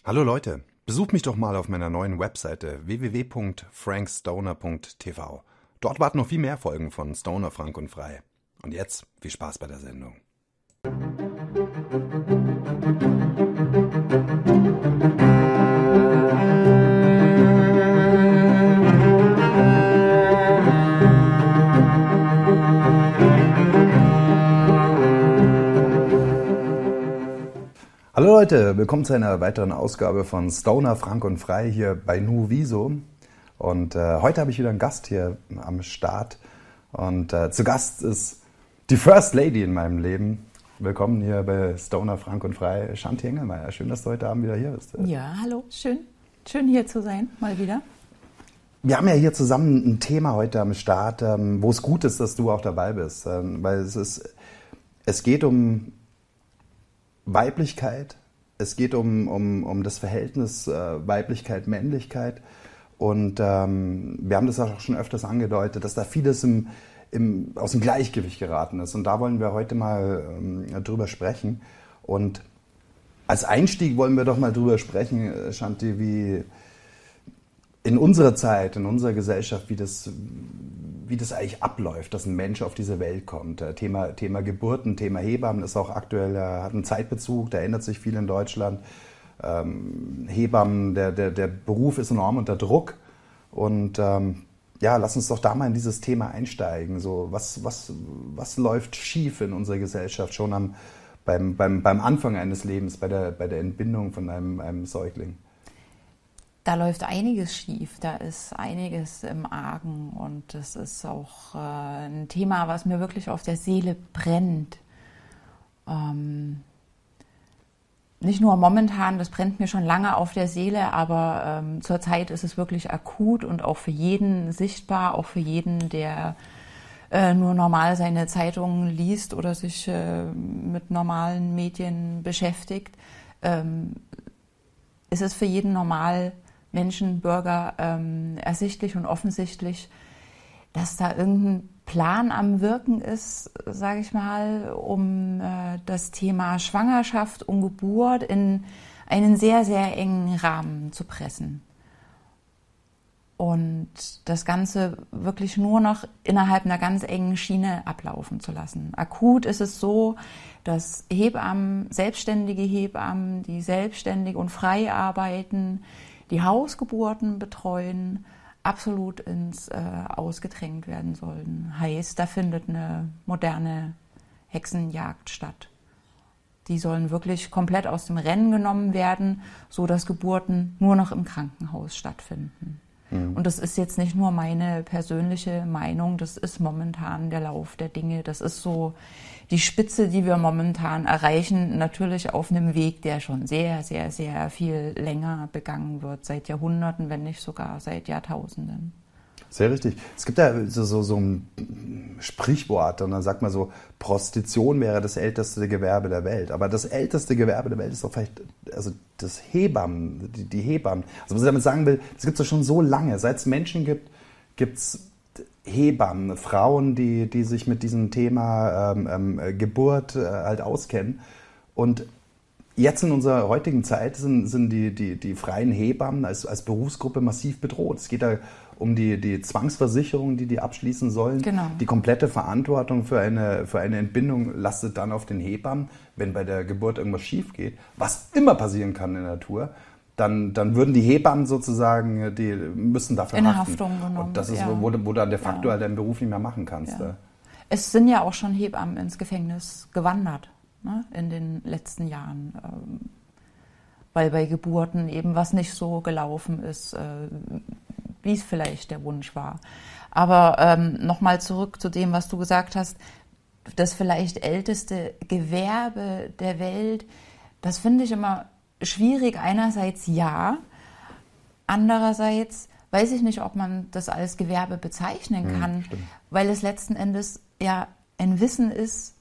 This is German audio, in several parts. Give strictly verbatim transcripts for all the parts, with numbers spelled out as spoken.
Hallo Leute, besucht mich doch mal auf meiner neuen Webseite w w w punkt frank stoner punkt t v. Dort warten noch viel mehr Folgen von Stoner, Frank und Frei. Und jetzt viel Spaß bei der Sendung. Hallo Leute, willkommen zu einer weiteren Ausgabe von Stoner, Frank und Frei hier bei Nuviso. Und äh, heute habe ich wieder einen Gast hier am Start. Und äh, zu Gast ist die First Lady in meinem Leben. Willkommen hier bei Stoner, Frank und Frei, Shanti Engelmeier. Schön, dass du heute Abend wieder hier bist. Ja, hallo, schön. Schön hier zu sein, mal wieder. Wir haben ja hier zusammen ein Thema heute am Start, ähm, wo es gut ist, dass du auch dabei bist. Ähm, weil es ist, es geht um Weiblichkeit, es geht um, um, um das Verhältnis äh, Weiblichkeit-Männlichkeit und ähm, wir haben das auch schon öfters angedeutet, dass da vieles im, im, aus dem Gleichgewicht geraten ist und da wollen wir heute mal ähm, drüber sprechen und als Einstieg wollen wir doch mal drüber sprechen, Shanti, wie in unserer Zeit, in unserer Gesellschaft, wie das, wie das eigentlich abläuft, dass ein Mensch auf diese Welt kommt. Thema, Thema Geburten, Thema Hebammen ist auch aktuell, hat einen Zeitbezug, da ändert sich viel in Deutschland. Ähm, Hebammen, der, der, der Beruf ist enorm unter Druck. Und ähm, ja, lass uns doch da mal in dieses Thema einsteigen. So, was, was, was läuft schief in unserer Gesellschaft schon am, beim, beim, beim Anfang eines Lebens, bei der, bei der Entbindung von einem, einem Säugling? Da läuft einiges schief, da ist einiges im Argen und das ist auch äh, ein Thema, was mir wirklich auf der Seele brennt. Ähm, nicht nur momentan, das brennt mir schon lange auf der Seele, aber ähm, zurzeit ist es wirklich akut und auch für jeden sichtbar, auch für jeden, der äh, nur normal seine Zeitungen liest oder sich äh, mit normalen Medien beschäftigt. Ähm, ist es für jeden normal, Menschen, Bürger ähm, ersichtlich und offensichtlich, dass da irgendein Plan am Wirken ist, sage ich mal, um äh, das Thema Schwangerschaft und Geburt in einen sehr, sehr engen Rahmen zu pressen. Und das Ganze wirklich nur noch innerhalb einer ganz engen Schiene ablaufen zu lassen. Akut ist es so, dass Hebammen, selbstständige Hebammen, die selbstständig und frei arbeiten, die Hausgeburten betreuen, absolut ins äh, Ausgedrängt werden sollen. Heißt, da findet eine moderne Hexenjagd statt. Die sollen wirklich komplett aus dem Rennen genommen werden, so dass Geburten nur noch im Krankenhaus stattfinden. Mhm. Und das ist jetzt nicht nur meine persönliche Meinung, das ist momentan der Lauf der Dinge. Das ist so die Spitze, die wir momentan erreichen, natürlich auf einem Weg, der schon sehr, sehr, sehr viel länger begangen wird, seit Jahrhunderten, wenn nicht sogar seit Jahrtausenden. Sehr richtig. Es gibt ja so, so, so ein Sprichwort, und dann sagt man so, Prostitution wäre das älteste Gewerbe der Welt. Aber das älteste Gewerbe der Welt ist doch vielleicht, also das Hebammen, die, die Hebammen. Also was ich damit sagen will, das gibt es doch schon so lange. Seit es Menschen gibt, gibt es Hebammen, Frauen, die, die sich mit diesem Thema ähm, ähm, Geburt äh, halt auskennen. Und jetzt in unserer heutigen Zeit sind, sind die, die, die freien Hebammen als, als Berufsgruppe massiv bedroht. Es geht da um die, die Zwangsversicherung, die die abschließen sollen. Genau. Die komplette Verantwortung für eine, für eine Entbindung lastet dann auf den Hebammen. Wenn bei der Geburt irgendwas schief geht, was immer passieren kann in der Natur, Dann, dann würden die Hebammen sozusagen, die müssen dafür in haften. Haftung genommen. Und das ist, ja. wo, wo du dann de facto ja. halt deinen Beruf nicht mehr machen kannst. Ja. Es sind ja auch schon Hebammen ins Gefängnis gewandert, ne, in den letzten Jahren, ähm, weil bei Geburten eben was nicht so gelaufen ist, äh, wie es vielleicht der Wunsch war. Aber ähm, nochmal zurück zu dem, was du gesagt hast, das vielleicht älteste Gewerbe der Welt, das finde ich immer schwierig. Einerseits ja, andererseits weiß ich nicht, ob man das als Gewerbe bezeichnen kann, hm, weil es letzten Endes ja ein Wissen ist,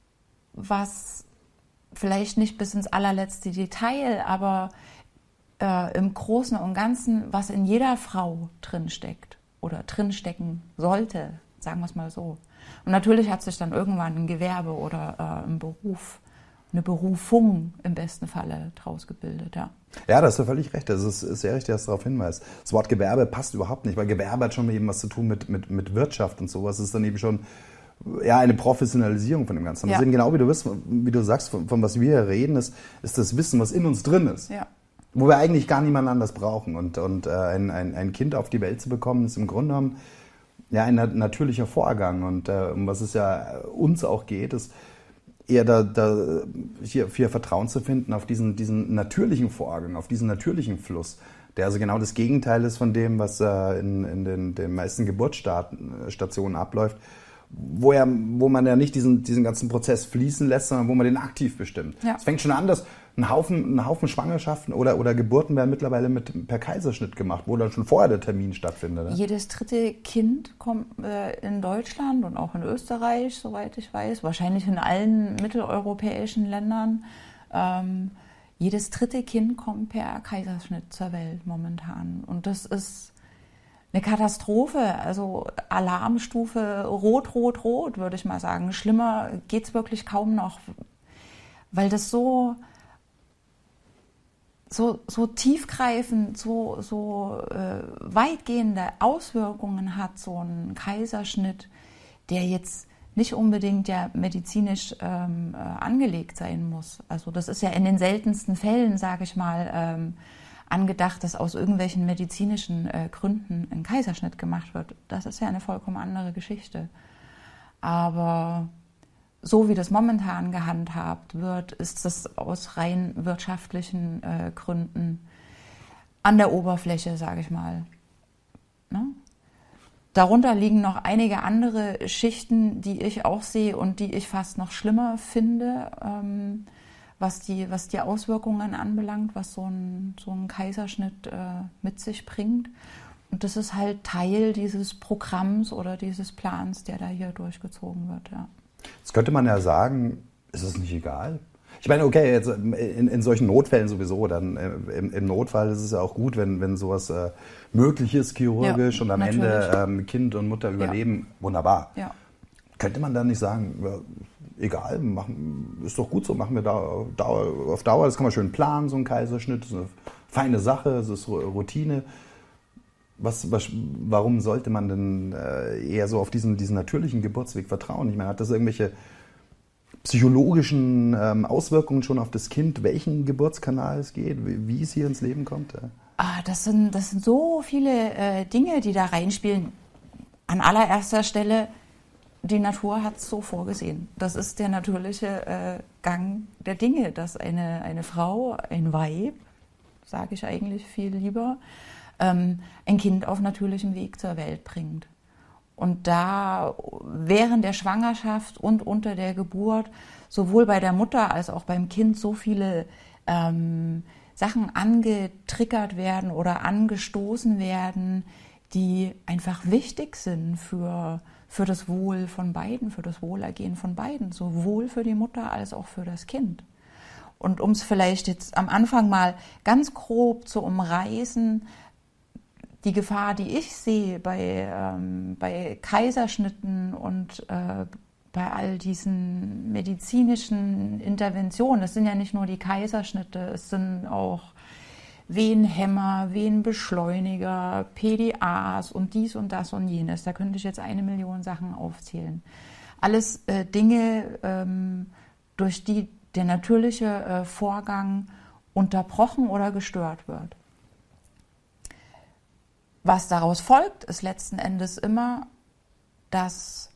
was vielleicht nicht bis ins allerletzte Detail, aber äh, im Großen und Ganzen, was in jeder Frau drinsteckt oder drinstecken sollte, sagen wir es mal so. Und natürlich hat sich dann irgendwann ein Gewerbe oder äh, ein Beruf eine Berufung im besten Falle draus gebildet, ja. Ja, da hast du völlig recht. Das ist, ist sehr richtig, dass du darauf hinweist. Das Wort Gewerbe passt überhaupt nicht, weil Gewerbe hat schon eben was zu tun mit, mit, mit Wirtschaft und sowas. Das ist dann eben schon ja, eine Professionalisierung von dem Ganzen. Ja. Deswegen genau wie du, bist, wie du sagst, von, von was wir hier reden, ist, ist das Wissen, was in uns drin ist. Ja. Wo wir eigentlich gar niemanden anders brauchen. Und, und äh, ein, ein, ein Kind auf die Welt zu bekommen, ist im Grunde genommen ja, ein natürlicher Vorgang. Und äh, um was es ja uns auch geht, ist eher da, da hier, hier Vertrauen zu finden auf diesen, diesen natürlichen Vorgang, auf diesen natürlichen Fluss, der also genau das Gegenteil ist von dem, was äh, in, in den, den meisten Geburtsstationen abläuft, wo, ja, wo man ja nicht diesen, diesen ganzen Prozess fließen lässt, sondern wo man den aktiv bestimmt. Es ja. fängt schon an, dass ein Haufen, ein Haufen Schwangerschaften oder, oder Geburten werden mittlerweile mit, per Kaiserschnitt gemacht, wo dann schon vorher der Termin stattfindet. Ne? Jedes dritte Kind kommt äh, in Deutschland und auch in Österreich, soweit ich weiß, wahrscheinlich in allen mitteleuropäischen Ländern. Ähm, jedes dritte Kind kommt per Kaiserschnitt zur Welt momentan. Und das ist eine Katastrophe, also Alarmstufe rot, rot, rot, würde ich mal sagen. Schlimmer geht es wirklich kaum noch, weil das so, so, so tiefgreifend, so, so äh, weitgehende Auswirkungen hat, so ein Kaiserschnitt, der jetzt nicht unbedingt ja medizinisch ähm, äh, angelegt sein muss. Also das ist ja in den seltensten Fällen, sage ich mal, ähm, angedacht, dass aus irgendwelchen medizinischen äh, Gründen ein Kaiserschnitt gemacht wird. Das ist ja eine vollkommen andere Geschichte. Aber so wie das momentan gehandhabt wird, ist das aus rein wirtschaftlichen äh, Gründen an der Oberfläche, sage ich mal. Ne? Darunter liegen noch einige andere Schichten, die ich auch sehe und die ich fast noch schlimmer finde, ähm, was die, was die Auswirkungen anbelangt, was so ein, so ein Kaiserschnitt äh, mit sich bringt. Und das ist halt Teil dieses Programms oder dieses Plans, der da hier durchgezogen wird. Ja. Jetzt könnte man ja sagen, ist es nicht egal? Ich meine, okay, jetzt in, in solchen Notfällen sowieso, dann äh, im, im Notfall ist es ja auch gut, wenn, wenn sowas äh, möglich ist, chirurgisch, ja, und am natürlich. Ende ähm, Kind und Mutter überleben. Ja. Wunderbar. Ja. Könnte man dann nicht sagen, ja, egal, machen, ist doch gut so, machen wir da Dauer, auf Dauer, das kann man schön planen, so ein Kaiserschnitt, das ist eine feine Sache, es ist Routine. Was, was, warum sollte man denn äh, eher so auf diesen, diesen natürlichen Geburtsweg vertrauen? Ich meine, hat das irgendwelche psychologischen ähm, Auswirkungen schon auf das Kind, welchen Geburtskanal es geht, wie, wie es hier ins Leben kommt? Ja? Ah, das sind, das sind so viele äh, Dinge, die da reinspielen. An allererster Stelle, die Natur hat es so vorgesehen. Das ist der natürliche äh, Gang der Dinge, dass eine, eine Frau, ein Weib, sage ich eigentlich viel lieber, ähm, ein Kind auf natürlichem Weg zur Welt bringt. Und da während der Schwangerschaft und unter der Geburt sowohl bei der Mutter als auch beim Kind so viele ähm, Sachen angetriggert werden oder angestoßen werden, die einfach wichtig sind für für das Wohl von beiden, für das Wohlergehen von beiden, sowohl für die Mutter als auch für das Kind. Und um es vielleicht jetzt am Anfang mal ganz grob zu umreißen, die Gefahr, die ich sehe bei, ähm, bei Kaiserschnitten und äh, bei all diesen medizinischen Interventionen, es sind ja nicht nur die Kaiserschnitte, es sind auch Wehenhämmer, Wehenbeschleuniger, P D As und dies und das und jenes. Da könnte ich jetzt eine Million Sachen aufzählen. Alles äh, Dinge, ähm, durch die der natürliche äh, Vorgang unterbrochen oder gestört wird. Was daraus folgt, ist letzten Endes immer, dass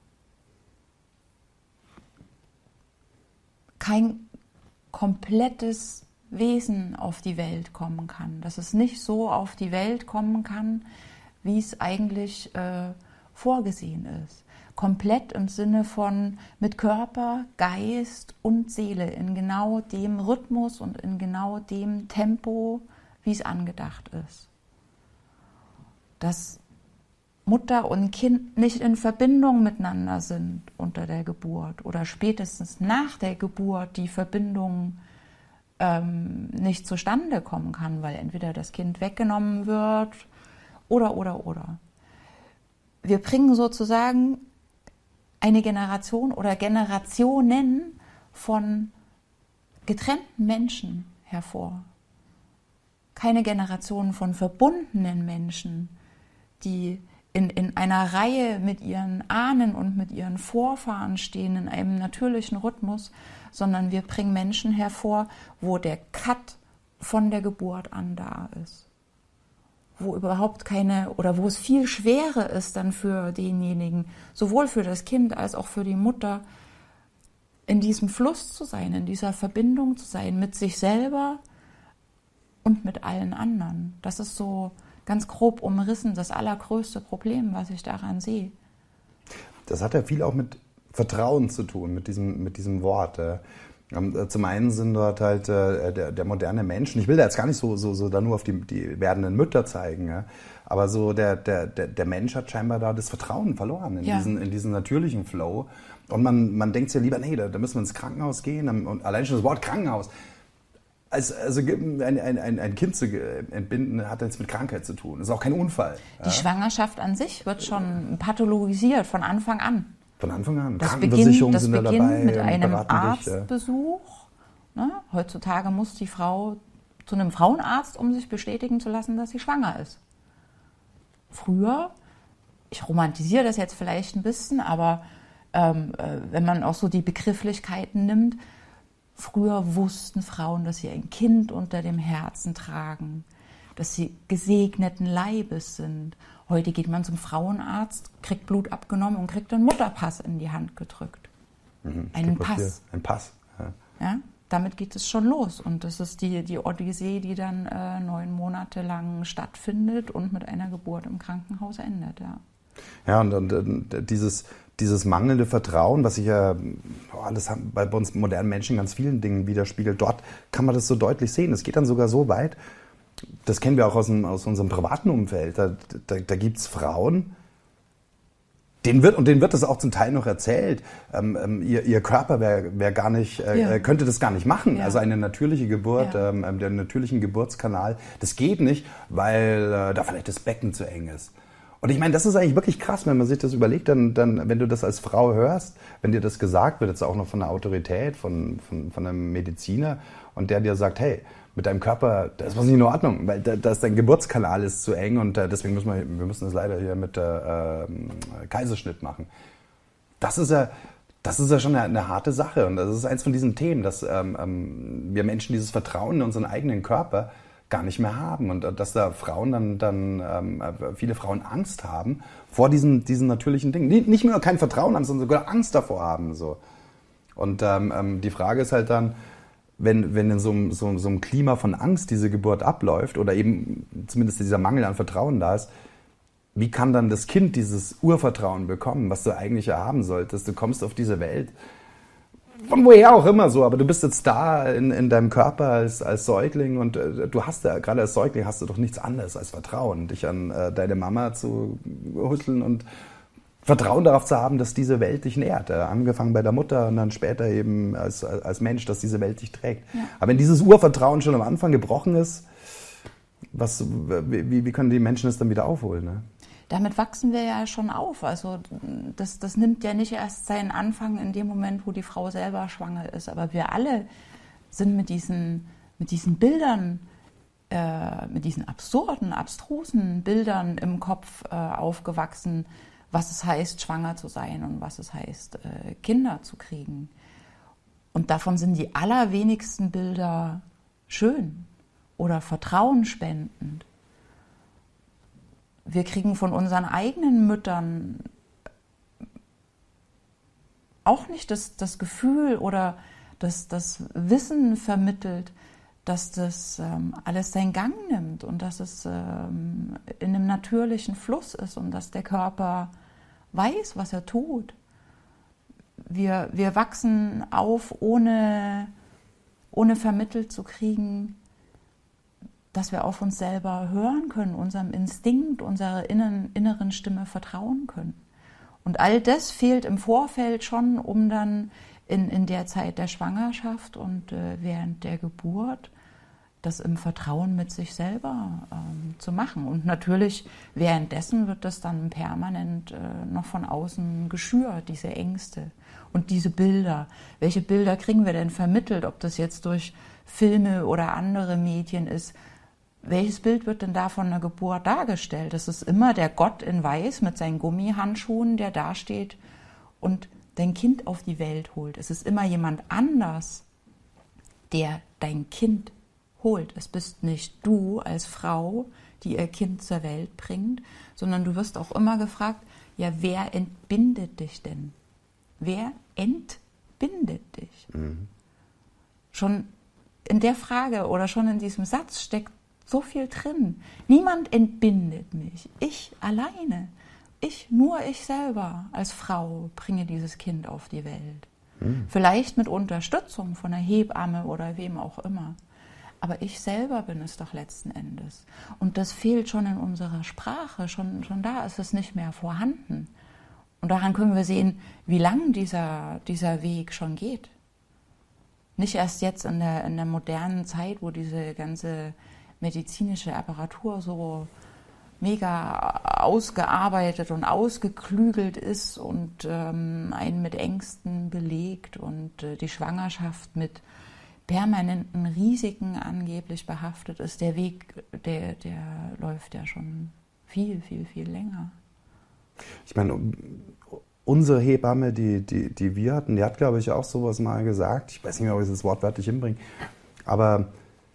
kein komplettes Wesen auf die Welt kommen kann, dass es nicht so auf die Welt kommen kann, wie es eigentlich äh, vorgesehen ist. Komplett im Sinne von mit Körper, Geist und Seele in genau dem Rhythmus und in genau dem Tempo, wie es angedacht ist. Dass Mutter und Kind nicht in Verbindung miteinander sind unter der Geburt oder spätestens nach der Geburt die Verbindung ähm, nicht zustande kommen kann, weil entweder das Kind weggenommen wird oder, oder, oder. Wir bringen sozusagen eine Generation oder Generationen von getrennten Menschen hervor. Keine Generation von verbundenen Menschen, die in, in einer Reihe mit ihren Ahnen und mit ihren Vorfahren stehen, in einem natürlichen Rhythmus, sondern wir bringen Menschen hervor, wo der Cut von der Geburt an da ist. Wo überhaupt keine, oder wo es viel schwerer ist dann für denjenigen, sowohl für das Kind als auch für die Mutter, in diesem Fluss zu sein, in dieser Verbindung zu sein mit sich selber und mit allen anderen. Das ist so ganz grob umrissen das allergrößte Problem, was ich daran sehe. Das hat ja viel auch mit Vertrauen zu tun, mit diesem, mit diesem Wort. Zum einen sind dort halt äh, der, der moderne Mensch, und ich will da jetzt gar nicht so, so, so da nur auf die, die werdenden Mütter zeigen, ja? Aber so der, der, der Mensch hat scheinbar da das Vertrauen verloren in, ja. diesen, in diesen natürlichen Flow. Und man, man denkt sich ja lieber, nee, da, da müssen wir ins Krankenhaus gehen. Und allein schon das Wort Krankenhaus, als, also ein, ein, ein Kind zu entbinden, hat jetzt mit Krankheit zu tun. Das ist auch kein Unfall. Die ja? Schwangerschaft an sich wird schon pathologisiert von Anfang an. Von Anfang an. Das Krankenversicherungen beginnt, das sind beginnt da dabei, mit einem Arztbesuch. Ne? Heutzutage muss die Frau zu einem Frauenarzt, um sich bestätigen zu lassen, dass sie schwanger ist. Früher, ich romantisiere das jetzt vielleicht ein bisschen, aber ähm, äh, wenn man auch so die Begrifflichkeiten nimmt, früher wussten Frauen, dass sie ein Kind unter dem Herzen tragen, dass sie gesegneten Leibes sind. Heute geht man zum Frauenarzt, kriegt Blut abgenommen und kriegt einen Mutterpass in die Hand gedrückt. Mhm, einen Pass. Ein Pass. Ja. Ja, damit geht es schon los. Und das ist die, die Odyssee, die dann äh, neun Monate lang stattfindet und mit einer Geburt im Krankenhaus endet. Ja, ja und, und, und dieses, dieses mangelnde Vertrauen, was sich ja oh, das haben bei uns modernen Menschen ganz vielen Dingen widerspiegelt, dort kann man das so deutlich sehen. Es geht dann sogar so weit, das kennen wir auch aus, dem, aus unserem privaten Umfeld. Da, da, da gibt es Frauen, denen wird, und denen wird das auch zum Teil noch erzählt, ähm, ähm, ihr, ihr Körper wär, wär gar nicht, äh, ja. könnte das gar nicht machen. Ja. Also eine natürliche Geburt, ja. ähm, der natürlichen Geburtskanal, das geht nicht, weil äh, da vielleicht das Becken zu eng ist. Und ich meine, das ist eigentlich wirklich krass, wenn man sich das überlegt, dann, dann, wenn du das als Frau hörst, wenn dir das gesagt wird, jetzt auch noch von einer Autorität, von, von, von einem Mediziner, und der dir sagt, hey, mit deinem Körper, da ist was nicht in Ordnung, weil da, da ist dein Geburtskanal ist zu eng und äh, deswegen müssen wir, wir müssen das leider hier mit äh, äh, Kaiserschnitt machen. Das ist ja, das ist ja schon eine, eine harte Sache und das ist eins von diesen Themen, dass ähm, ähm, wir Menschen dieses Vertrauen in unseren eigenen Körper gar nicht mehr haben und äh, dass da Frauen dann, dann ähm, viele Frauen Angst haben vor diesen, diesen natürlichen Dingen. Nicht, nicht nur kein Vertrauen haben, sondern sogar Angst davor haben. So. Und ähm, die Frage ist halt dann, Wenn, wenn in so einem, so, so einem Klima von Angst diese Geburt abläuft oder eben zumindest dieser Mangel an Vertrauen da ist, wie kann dann das Kind dieses Urvertrauen bekommen, was du eigentlich haben solltest? Du kommst auf diese Welt, von woher auch immer so, aber du bist jetzt da in, in deinem Körper als, als Säugling und äh, du hast ja, gerade als Säugling hast du doch nichts anderes als Vertrauen, dich an äh, deine Mama zu hüsteln und Vertrauen darauf zu haben, dass diese Welt dich nährt. Äh, angefangen bei der Mutter und dann später eben als, als Mensch, dass diese Welt dich trägt. Ja. Aber wenn dieses Urvertrauen schon am Anfang gebrochen ist, was, wie, wie können die Menschen das dann wieder aufholen? Ne? Damit wachsen wir ja schon auf. Also das, das nimmt ja nicht erst seinen Anfang in dem Moment, wo die Frau selber schwanger ist. Aber wir alle sind mit diesen, mit diesen Bildern, äh, mit diesen absurden, abstrusen Bildern im Kopf äh, aufgewachsen, was es heißt, schwanger zu sein und was es heißt, Kinder zu kriegen. Und davon sind die allerwenigsten Bilder schön oder vertrauensspendend. Wir kriegen von unseren eigenen Müttern auch nicht das, das Gefühl oder das, das Wissen vermittelt, dass das ähm, alles seinen Gang nimmt und dass es ähm, in einem natürlichen Fluss ist und dass der Körper weiß, was er tut. Wir, wir wachsen auf, ohne, ohne vermittelt zu kriegen, dass wir auf uns selber hören können, unserem Instinkt, unserer inneren, inneren Stimme vertrauen können. Und all das fehlt im Vorfeld schon, um dann in, in der Zeit der Schwangerschaft und äh, während der Geburt das im Vertrauen mit sich selber ähm, zu machen. Und natürlich währenddessen wird das dann permanent äh, noch von außen geschürt, diese Ängste und diese Bilder. Welche Bilder kriegen wir denn vermittelt, ob das jetzt durch Filme oder andere Medien ist? Welches Bild wird denn da von einer Geburt dargestellt? Das ist immer der Gott in Weiß mit seinen Gummihandschuhen, der dasteht und dein Kind auf die Welt holt. Es ist immer jemand anders, der dein Kind holt. Es bist nicht du als Frau, die ihr Kind zur Welt bringt, sondern du wirst auch immer gefragt, ja, wer entbindet dich denn? Wer entbindet dich? Mhm. Schon in der Frage oder schon in diesem Satz steckt so viel drin. Niemand entbindet mich. Ich alleine. Ich, nur ich selber als Frau bringe dieses Kind auf die Welt. Mhm. Vielleicht mit Unterstützung von einer Hebamme oder wem auch immer. Aber ich selber bin es doch letzten Endes. Und das fehlt schon in unserer Sprache. Schon, schon da ist es nicht mehr vorhanden. Und daran können wir sehen, wie lang dieser, dieser Weg schon geht. Nicht erst jetzt in der, in der modernen Zeit, wo diese ganze medizinische Apparatur so mega ausgearbeitet und ausgeklügelt ist und ähm, einen mit Ängsten belegt und äh, die Schwangerschaft mit permanenten Risiken angeblich behaftet ist. Der Weg, der, der läuft ja schon viel, viel, viel länger. Ich meine, unsere Hebamme, die, die, die wir hatten, die hat, glaube ich, auch sowas mal gesagt. Ich weiß nicht mehr, ob ich das wortwörtlich hinbringe. Aber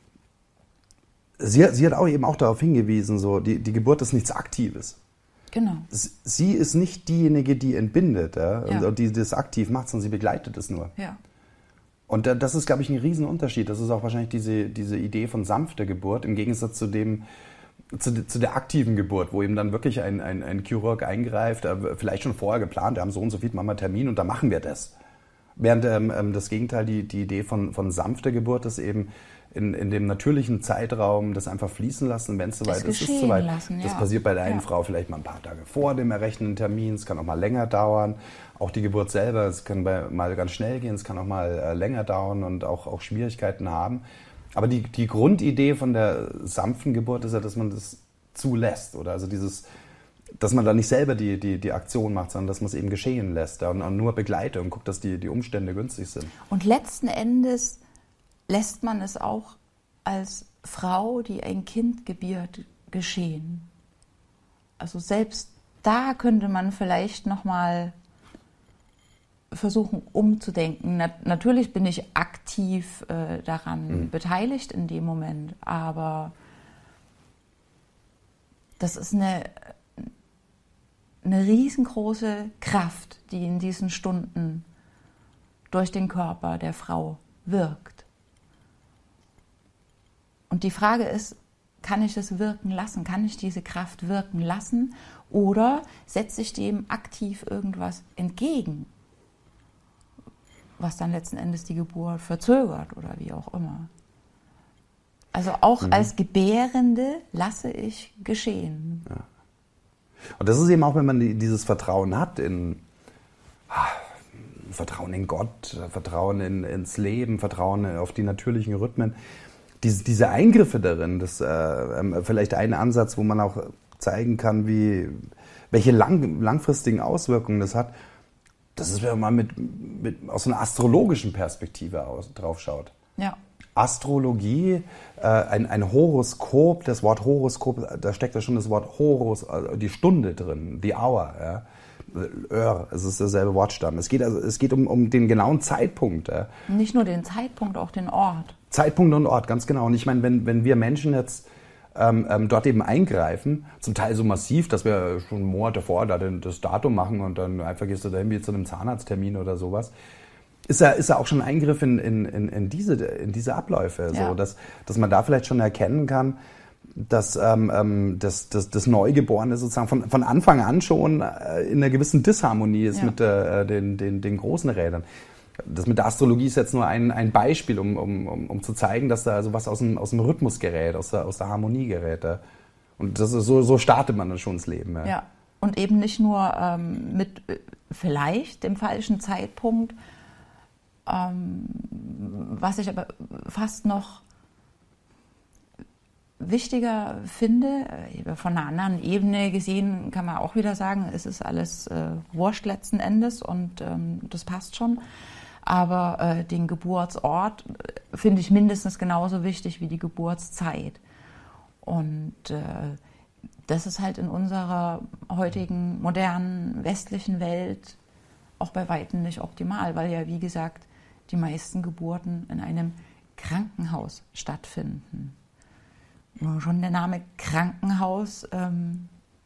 sie, sie hat auch eben auch darauf hingewiesen, so, die, die Geburt ist nichts Aktives. Genau. Sie ist nicht diejenige, die entbindet, ja, ja. und die das aktiv macht, sondern sie begleitet es nur. Ja. Und das ist, glaube ich, ein Riesenunterschied. Das ist auch wahrscheinlich diese, diese Idee von sanfter Geburt im Gegensatz zu dem, zu, zu der aktiven Geburt, wo eben dann wirklich ein, ein, ein Chirurg eingreift, vielleicht schon vorher geplant, wir haben so und so viel, machen wir einen Termin und dann machen wir das. Während ähm, das Gegenteil, die, die Idee von, von sanfter Geburt ist eben in, in dem natürlichen Zeitraum das einfach fließen lassen, wenn es soweit ist, ist es soweit. Lassen, ja. Das passiert bei der einen ja. Frau vielleicht mal ein paar Tage vor dem errechneten Termin, es kann auch mal länger dauern. Auch die Geburt selber, es kann bei, mal ganz schnell gehen, es kann auch mal äh, länger dauern und auch, auch Schwierigkeiten haben. Aber die, die Grundidee von der sanften Geburt ist ja, dass man das zulässt, oder also dieses, dass man da nicht selber die, die, die Aktion macht, sondern dass man es eben geschehen lässt, ja, und, und nur begleitet und guckt, dass die, die Umstände günstig sind. Und letzten Endes lässt man es auch als Frau, die ein Kind gebiert, geschehen. Also selbst da könnte man vielleicht noch mal versuchen umzudenken. Nat- natürlich bin ich aktiv äh, daran mhm. beteiligt in dem Moment, aber das ist eine, eine riesengroße Kraft, die in diesen Stunden durch den Körper der Frau wirkt. Und die Frage ist, kann ich das wirken lassen? Kann ich diese Kraft wirken lassen? Oder setze ich dem aktiv irgendwas entgegen, was dann letzten Endes die Geburt verzögert oder wie auch immer? Also auch mhm. als Gebärende lasse ich geschehen. Ja. Und das ist eben auch, wenn man die, dieses Vertrauen hat in Vertrauen in Gott, Vertrauen in, ins Leben, Vertrauen auf die natürlichen Rhythmen. Diese, diese Eingriffe darin, das äh, vielleicht ein Ansatz, wo man auch zeigen kann, wie, welche lang, langfristigen Auswirkungen das hat. Das ist, wenn man mit, mit, aus einer astrologischen Perspektive aus, drauf schaut. Ja. Astrologie, äh, ein, ein Horoskop, das Wort Horoskop, da steckt ja schon das Wort Horos, also die Stunde drin, die Hour. Ja. Ör, es ist derselbe Wortstamm. Es geht, also, es geht um, um den genauen Zeitpunkt. Ja. Nicht nur den Zeitpunkt, auch den Ort. Zeitpunkt und Ort, ganz genau. Und ich meine, wenn, wenn wir Menschen jetzt ähm, ähm, dort eben eingreifen, zum Teil so massiv, dass wir schon Monate vorher da das Datum machen und dann einfach gehst du dahin wie zu einem Zahnarzttermin oder sowas, ist ja, ist ja auch schon ein Eingriff in, in, in, in, diese, in diese Abläufe, ja. so, dass, dass man da vielleicht schon erkennen kann, dass ähm, das, das, das Neugeborene sozusagen von, von Anfang an schon äh, in einer gewissen Disharmonie ist ja. mit äh, den, den, den großen Rädern. Das mit der Astrologie ist jetzt nur ein, ein Beispiel, um, um, um, um zu zeigen, dass da also was aus dem, aus dem Rhythmus gerät, aus der, aus der Harmonie gerät. Und das ist, so, so startet man dann schon ins Leben. Ja, ja. Und eben nicht nur ähm, mit äh, vielleicht dem falschen Zeitpunkt, ähm, was ich aber fast noch wichtiger finde, von einer anderen Ebene gesehen, kann man auch wieder sagen, es ist alles äh, wurscht letzten Endes und ähm, das passt schon. Aber äh, den Geburtsort finde ich mindestens genauso wichtig wie die Geburtszeit. Und äh, das ist halt in unserer heutigen modernen westlichen Welt auch bei Weitem nicht optimal, weil ja, wie gesagt, die meisten Geburten in einem Krankenhaus stattfinden. Nur schon der Name Krankenhaus ähm,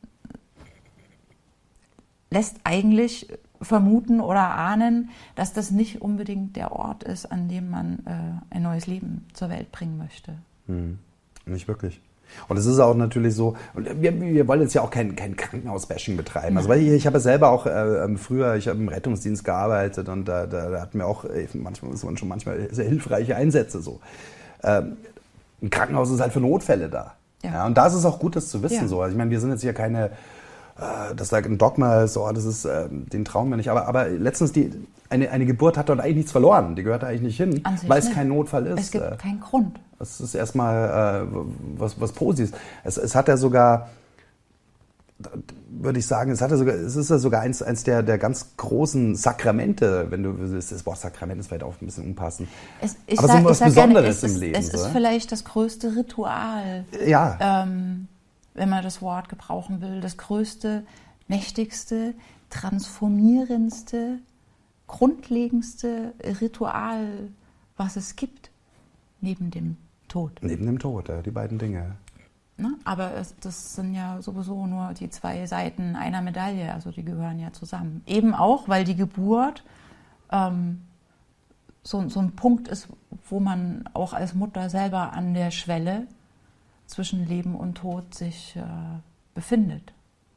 lässt eigentlich vermuten oder ahnen, dass das nicht unbedingt der Ort ist, an dem man äh, ein neues Leben zur Welt bringen möchte. Hm. Nicht wirklich. Und es ist auch natürlich so, und wir, wir wollen jetzt ja auch kein, kein Krankenhaus-Bashing betreiben. Also weil ich, ich habe ja selber auch äh, früher, ich habe im Rettungsdienst gearbeitet und da, da, da hatten wir auch äh, manchmal, das waren schon manchmal sehr hilfreiche Einsätze so. Ähm, ein Krankenhaus ist halt für Notfälle da. Ja. Ja, und da ist es auch gut, das zu wissen. Ja. So. Also ich meine, wir sind jetzt hier keine, äh, dass da ein Dogma ist, so, das ist, äh, den trauen wir nicht. Aber, aber letztens, die, eine, eine Geburt hat dort eigentlich nichts verloren. Die gehört da eigentlich nicht hin, weil es kein Notfall ist. Es gibt äh, keinen Grund. Das ist erstmal äh, was, was Positives. Es, es hat ja sogar, würde ich sagen, es, hat ja sogar, es ist ja sogar eins, eins der, der ganz großen Sakramente, wenn du willst. Das Wort Sakrament ist vielleicht auch ein bisschen unpassend. Es, ich Aber sag, so was ich Besonderes gerne, es im Leben. Ist, es so, ist vielleicht das größte Ritual, ja. ähm, wenn man das Wort gebrauchen will. Das größte, mächtigste, transformierendste, grundlegendste Ritual, was es gibt, neben dem Tod. Neben dem Tod, ja, die beiden Dinge. Ne? Aber es, das sind ja sowieso nur die zwei Seiten einer Medaille, also die gehören ja zusammen. Eben auch, weil die Geburt ähm, so, so ein Punkt ist, wo man auch als Mutter selber an der Schwelle zwischen Leben und Tod sich äh, befindet.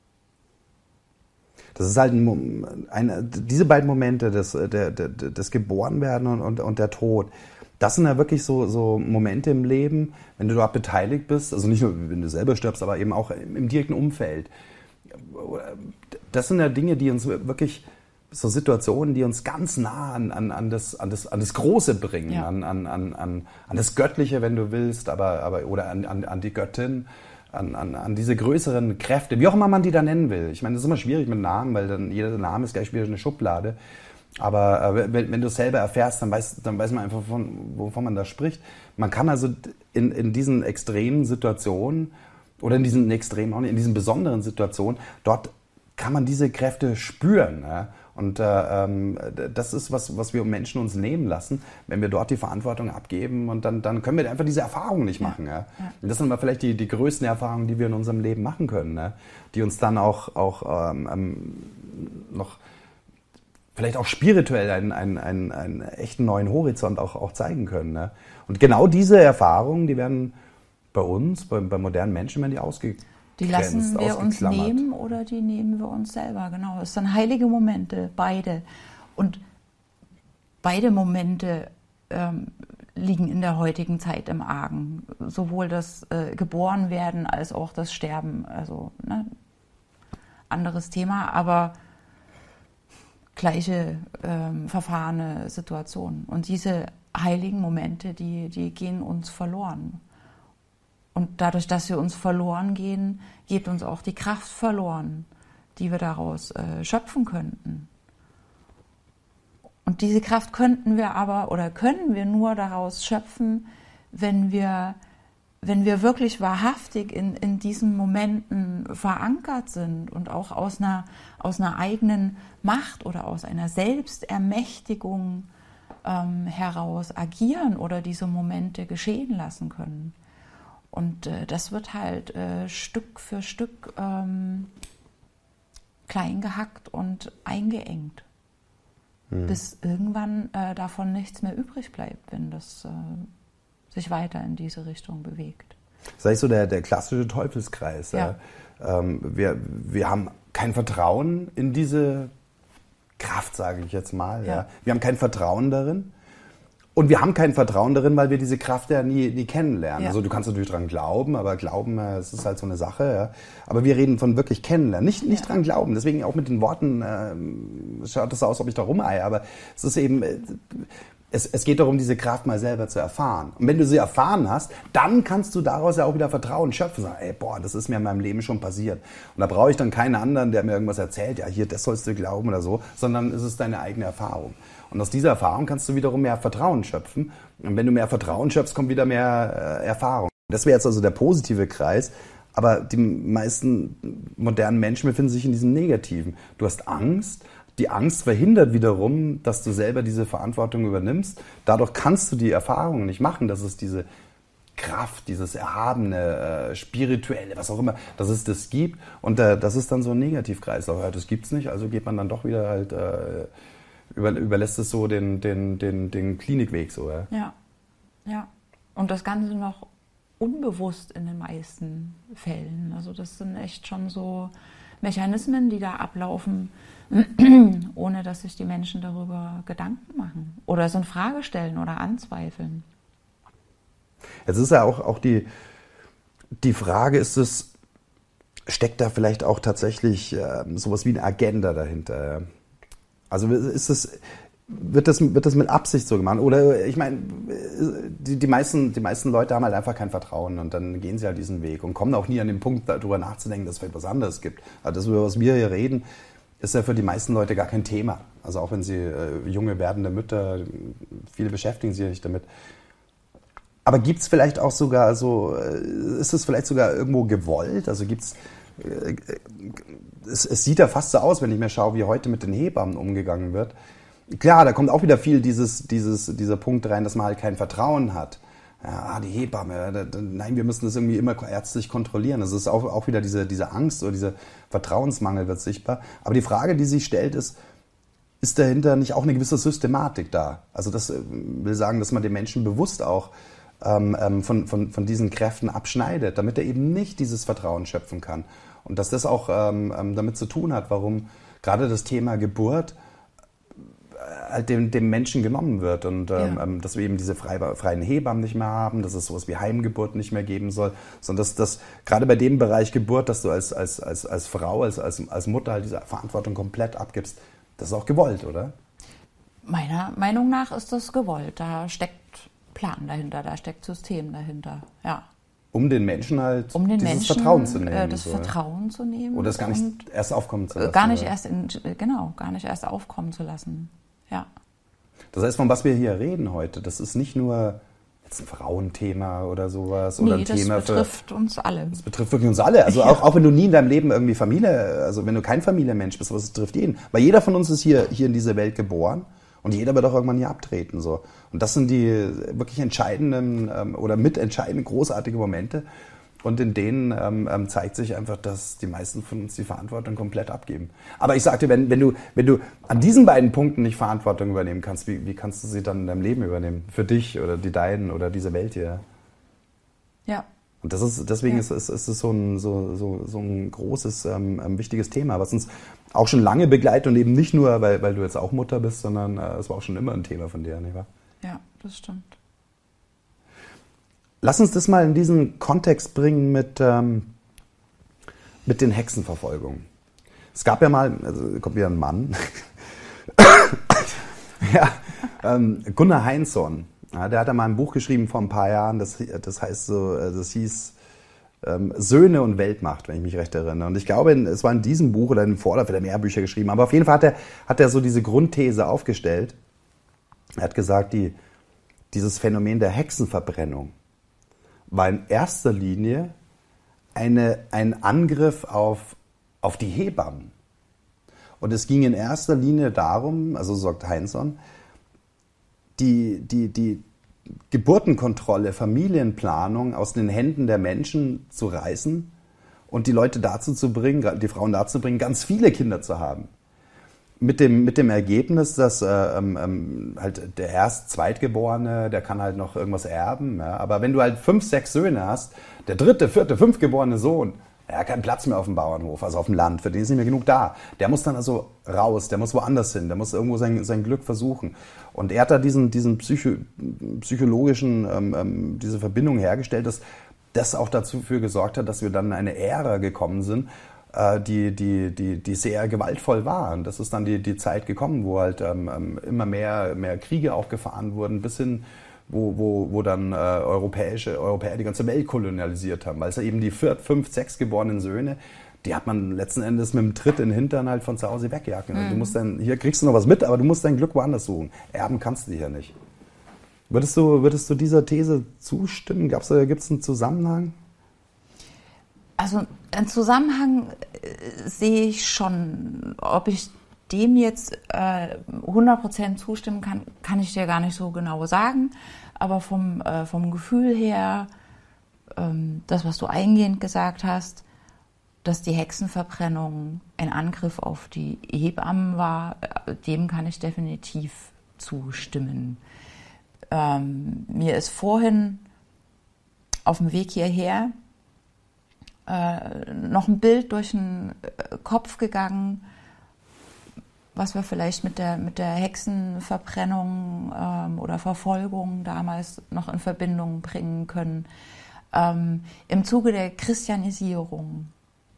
Das ist halt ein, ein, diese beiden Momente, das, der, der, das Geborenwerden und, und, und der Tod, das sind ja wirklich so, so Momente im Leben, wenn du dort beteiligt bist, also nicht nur, wenn du selber stirbst, aber eben auch im, im direkten Umfeld. Das sind ja Dinge, die uns wirklich, so Situationen, die uns ganz nah an, an, an, das, an, das, an das Große bringen, ja. an, an, an, an das Göttliche, wenn du willst, aber, aber, oder an, an, an die Göttin. An, an, an diese größeren Kräfte, wie auch immer man die da nennen will. Ich meine, das ist immer schwierig mit Namen, weil dann jeder Name ist gleich wieder eine Schublade. Aber äh, wenn, wenn du es selber erfährst, dann weiß, dann weiß man einfach, von, wovon man da spricht. Man kann also in, in diesen extremen Situationen oder in diesen extremen, auch nicht, in diesen besonderen Situationen, dort kann man diese Kräfte spüren. Ja? Und äh, ähm, das ist was, was wir Menschen uns nehmen lassen, wenn wir dort die Verantwortung abgeben und dann, dann können wir einfach diese Erfahrungen nicht machen. Ja, ja. Ja. Und das sind aber vielleicht die, die größten Erfahrungen, die wir in unserem Leben machen können, ne? Die uns dann auch, auch ähm, noch vielleicht auch spirituell einen, einen, einen, einen echten neuen Horizont auch, auch zeigen können. Ne? Und genau diese Erfahrungen, die werden bei uns, bei, bei modernen Menschen, werden die ausgegrenzt. Die lassen wir uns nehmen oder die nehmen wir uns selber, genau. Es sind heilige Momente, beide. Und beide Momente ähm, liegen in der heutigen Zeit im Argen. Sowohl das äh, Geborenwerden als auch das Sterben. Also, ne? Anderes Thema, aber gleiche ähm, verfahrene Situation. Und diese heiligen Momente, die, die gehen uns verloren. Und dadurch, dass wir uns verloren gehen, geht uns auch die Kraft verloren, die wir daraus äh, schöpfen könnten. Und diese Kraft könnten wir aber oder können wir nur daraus schöpfen, wenn wir, wenn wir wirklich wahrhaftig in, in diesen Momenten verankert sind und auch aus einer, aus einer eigenen Macht oder aus einer Selbstermächtigung ähm, heraus agieren oder diese Momente geschehen lassen können. Und äh, das wird halt äh, Stück für Stück ähm, klein gehackt und eingeengt, hm. bis irgendwann äh, davon nichts mehr übrig bleibt, wenn das äh, sich weiter in diese Richtung bewegt. Das ist eigentlich so der, der klassische Teufelskreis. Ja. Ähm, wir, wir haben kein Vertrauen in diese Kraft, sage ich jetzt mal. Ja. Ja. Wir haben kein Vertrauen darin. Und wir haben kein Vertrauen darin, weil wir diese Kraft ja nie, nie kennenlernen. Ja. Also du kannst natürlich dran glauben, aber Glauben, es ist halt so eine Sache. Ja. Aber wir reden von wirklich kennenlernen, nicht, nicht ja. dran glauben. Deswegen auch mit den Worten äh, schaut es aus, ob ich da rumeier. Aber es ist eben, äh, Es, es geht darum, diese Kraft mal selber zu erfahren. Und wenn du sie erfahren hast, dann kannst du daraus ja auch wieder Vertrauen schöpfen. Sagen, ey, boah, das ist mir in meinem Leben schon passiert. Und da brauche ich dann keinen anderen, der mir irgendwas erzählt, ja, hier, das sollst du glauben oder so, sondern es ist deine eigene Erfahrung. Und aus dieser Erfahrung kannst du wiederum mehr Vertrauen schöpfen. Und wenn du mehr Vertrauen schöpfst, kommt wieder mehr äh, Erfahrung. Das wäre jetzt also der positive Kreis. Aber die meisten modernen Menschen befinden sich in diesem Negativen. Du hast Angst. Die Angst verhindert wiederum, dass du selber diese Verantwortung übernimmst. Dadurch kannst du die Erfahrungen nicht machen, dass es diese Kraft, dieses Erhabene, äh, Spirituelle, was auch immer, dass es das gibt. Und äh, das ist dann so ein Negativkreislauf. Ja, das gibt's nicht, also geht man dann doch wieder halt, äh, über, überlässt es so den, den, den, den Klinikweg so. Ja. ja, ja. Und das Ganze noch unbewusst in den meisten Fällen. Also das sind echt schon so Mechanismen, die da ablaufen, ohne dass sich die Menschen darüber Gedanken machen oder so eine Frage stellen oder anzweifeln. Jetzt ist ja auch, auch die, die Frage, ist es, steckt da vielleicht auch tatsächlich äh, sowas wie eine Agenda dahinter? Also ist es, wird das, wird das mit Absicht so gemacht? Oder ich meine, die, die, meisten, die meisten Leute haben halt einfach kein Vertrauen und dann gehen sie halt diesen Weg und kommen auch nie an den Punkt, darüber nachzudenken, dass es vielleicht was anderes gibt. Also das, über was wir hier reden, ist ja für die meisten Leute gar kein Thema. Also auch wenn sie äh, junge werdende Mütter, viele beschäftigen sich ja nicht damit. Aber gibt es vielleicht auch sogar so, äh, ist es vielleicht sogar irgendwo gewollt? Also gibt's, äh, es, es sieht ja fast so aus, wenn ich mir schaue, wie heute mit den Hebammen umgegangen wird. Klar, da kommt auch wieder viel dieses, dieses, dieser Punkt rein, dass man halt kein Vertrauen hat. Ja, die Hebamme, da, da, nein, wir müssen das irgendwie immer ärztlich kontrollieren. Das ist auch, auch wieder diese, diese Angst oder dieser Vertrauensmangel wird sichtbar. Aber die Frage, die sich stellt, ist, ist dahinter nicht auch eine gewisse Systematik da? Also das will sagen, dass man den Menschen bewusst auch ähm, von, von, von diesen Kräften abschneidet, damit er eben nicht dieses Vertrauen schöpfen kann. Und dass das auch ähm, damit zu tun hat, warum gerade das Thema Geburt halt dem, dem Menschen genommen wird und ähm, ja. dass wir eben diese frei, freien Hebammen nicht mehr haben, dass es sowas wie Heimgeburt nicht mehr geben soll, sondern dass das gerade bei dem Bereich Geburt, dass du als, als, als, als Frau, als, als, als Mutter halt diese Verantwortung komplett abgibst, das ist auch gewollt, oder? Meiner Meinung nach ist das gewollt. Da steckt Plan dahinter, da steckt System dahinter, ja. Um den Menschen halt um den dieses Menschen, Vertrauen zu nehmen. Äh, das so. Vertrauen zu nehmen. Oder es gar nicht erst aufkommen zu lassen. Gar nicht oder? erst, in, genau, gar nicht erst aufkommen zu lassen. Ja. Das heißt, von was wir hier reden heute, das ist nicht nur jetzt ein Frauenthema oder sowas. Nee, oder ein das Thema betrifft für, uns alle. Das betrifft wirklich uns alle. Also ja. auch, auch wenn du nie in deinem Leben irgendwie Familie, also wenn du kein Familienmensch bist, aber es betrifft jeden. Weil jeder von uns ist hier, hier in diese Welt geboren und jeder wird auch irgendwann hier abtreten. So. Und das sind die wirklich entscheidenden ähm, oder mitentscheidenden großartige Momente. Und in denen ähm, zeigt sich einfach, dass die meisten von uns die Verantwortung komplett abgeben. Aber ich sagte, wenn, wenn, du, wenn du an diesen beiden Punkten nicht Verantwortung übernehmen kannst, wie, wie kannst du sie dann in deinem Leben übernehmen? Für dich oder die deinen oder diese Welt hier? Ja. Und das ist, deswegen ja. ist, ist, ist es so ein, so, so, so ein großes, ähm, wichtiges Thema, was uns auch schon lange begleitet und eben nicht nur, weil, weil du jetzt auch Mutter bist, sondern äh, es war auch schon immer ein Thema von dir, nicht wahr? Ja, das stimmt. Lass uns das mal in diesen Kontext bringen mit, ähm, mit den Hexenverfolgungen. Es gab ja mal, also kommt wieder ein Mann, ja, ähm, Gunnar Heinsohn, ja, der hat ja mal ein Buch geschrieben vor ein paar Jahren, das, das heißt so, das hieß ähm, Söhne und Weltmacht, wenn ich mich recht erinnere. Und ich glaube, es war in diesem Buch oder im Vorlauf, hat er mehr Bücher geschrieben, aber auf jeden Fall hat er, hat er so diese Grundthese aufgestellt. Er hat gesagt, die, dieses Phänomen der Hexenverbrennung war in erster Linie eine, ein Angriff auf, auf die Hebammen. Und es ging in erster Linie darum, also sagt Heinsohn, die, die, die Geburtenkontrolle, Familienplanung aus den Händen der Menschen zu reißen und die Leute dazu zu bringen, die Frauen dazu bringen, ganz viele Kinder zu haben. Mit dem, mit dem Ergebnis, dass äh, ähm, halt der erst Zweitgeborene, der kann halt noch irgendwas erben. Ja? Aber wenn du halt fünf, sechs Söhne hast, der dritte, vierte, fünftgeborene Sohn, er hat keinen Platz mehr auf dem Bauernhof, also auf dem Land, für den ist nicht mehr genug da. Der muss dann also raus, der muss woanders hin, der muss irgendwo sein, sein Glück versuchen. Und er hat da diesen, diesen Psycho, psychologischen, ähm, diese Verbindung hergestellt, dass das auch dazu für gesorgt hat, dass wir dann in eine Ära gekommen sind, äh, die, die, die, die sehr gewaltvoll war. Und das ist dann die, die Zeit gekommen, wo halt ähm, immer mehr, mehr Kriege aufgefahren wurden, bis hin, wo, wo, wo dann äh, europäische Europäer die ganze Welt kolonialisiert haben. Weil es ja eben die vier, fünf, sechs geborenen Söhne, die hat man letzten Endes mit dem Tritt in den Hintern halt von zu Hause wegjagen. Mhm. Du musst dann, hier kriegst du noch was mit, aber du musst dein Glück woanders suchen. Erben kannst du hier nicht. Würdest du, würdest du dieser These zustimmen? Gibt's da, gibt's einen Zusammenhang? Also einen Zusammenhang äh, sehe ich schon. Ob ich dem jetzt äh, hundert Prozent zustimmen kann, kann ich dir gar nicht so genau sagen. Aber vom, äh, vom Gefühl her, ähm, das, was du eingehend gesagt hast, dass die Hexenverbrennung ein Angriff auf die Hebammen war, dem kann ich definitiv zustimmen. Ähm, mir ist vorhin auf dem Weg hierher äh, noch ein Bild durch den Kopf gegangen, was wir vielleicht mit der, mit der Hexenverbrennung ähm, oder Verfolgung damals noch in Verbindung bringen können. Ähm, im Zuge der Christianisierung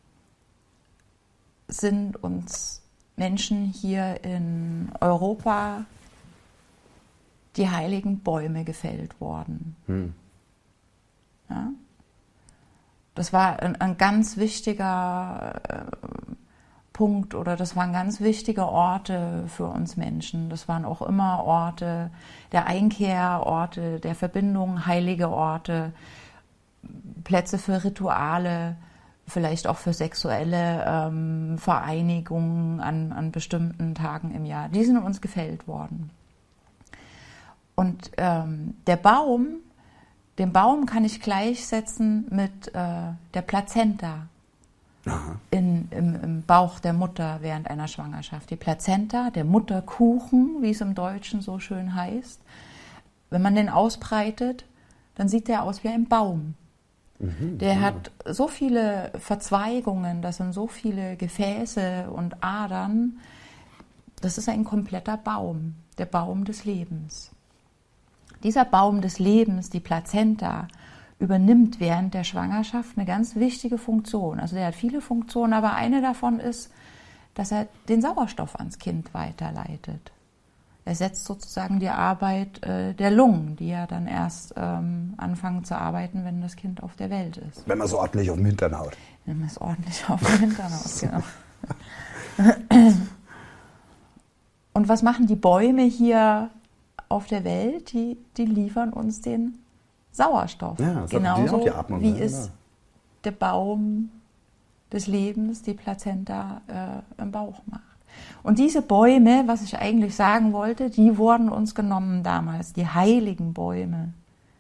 sind uns Menschen hier in Europa die heiligen Bäume gefällt worden. Hm. Ja? Das war ein, ein ganz wichtiger äh, Punkt oder das waren ganz wichtige Orte für uns Menschen. Das waren auch immer Orte der Einkehr, Orte der Verbindung, heilige Orte, Plätze für Rituale, vielleicht auch für sexuelle ähm, Vereinigungen an, an bestimmten Tagen im Jahr. Die sind uns gefällt worden. Und ähm, der Baum, den Baum kann ich gleichsetzen mit äh, der Plazenta in, im, im Bauch der Mutter während einer Schwangerschaft. Die Plazenta, der Mutterkuchen, wie es im Deutschen so schön heißt, wenn man den ausbreitet, dann sieht der aus wie ein Baum. Mhm, der ja. hat so viele Verzweigungen, das sind so viele Gefäße und Adern. Das ist ein kompletter Baum, der Baum des Lebens. Dieser Baum des Lebens, die Plazenta, übernimmt während der Schwangerschaft eine ganz wichtige Funktion. Also der hat viele Funktionen, aber eine davon ist, dass er den Sauerstoff ans Kind weiterleitet. Er setzt sozusagen die Arbeit äh, der Lungen, die ja dann erst ähm, anfangen zu arbeiten, wenn das Kind auf der Welt ist. Wenn man es ordentlich auf den Hintern haut. Wenn man es ordentlich auf den Hintern haut, genau. Und was machen die Bäume hier auf der Welt? Die, die liefern uns den Sauerstoff. Ja, das genauso die Atmung, wie ja, es genau. der Baum des Lebens, die Plazenta äh, im Bauch macht. Und diese Bäume, was ich eigentlich sagen wollte, die wurden uns genommen damals, die heiligen Bäume.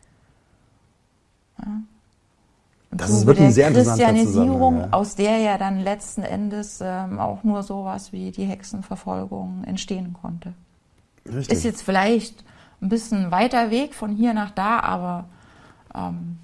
Ja. Das ist wirklich ein sehr interessanter Christianisierung, ja. aus der ja dann letzten Endes ähm, auch nur sowas wie die Hexenverfolgung entstehen konnte. Richtig. Ist jetzt vielleicht ein bisschen weiter Weg von hier nach da, aber ähm,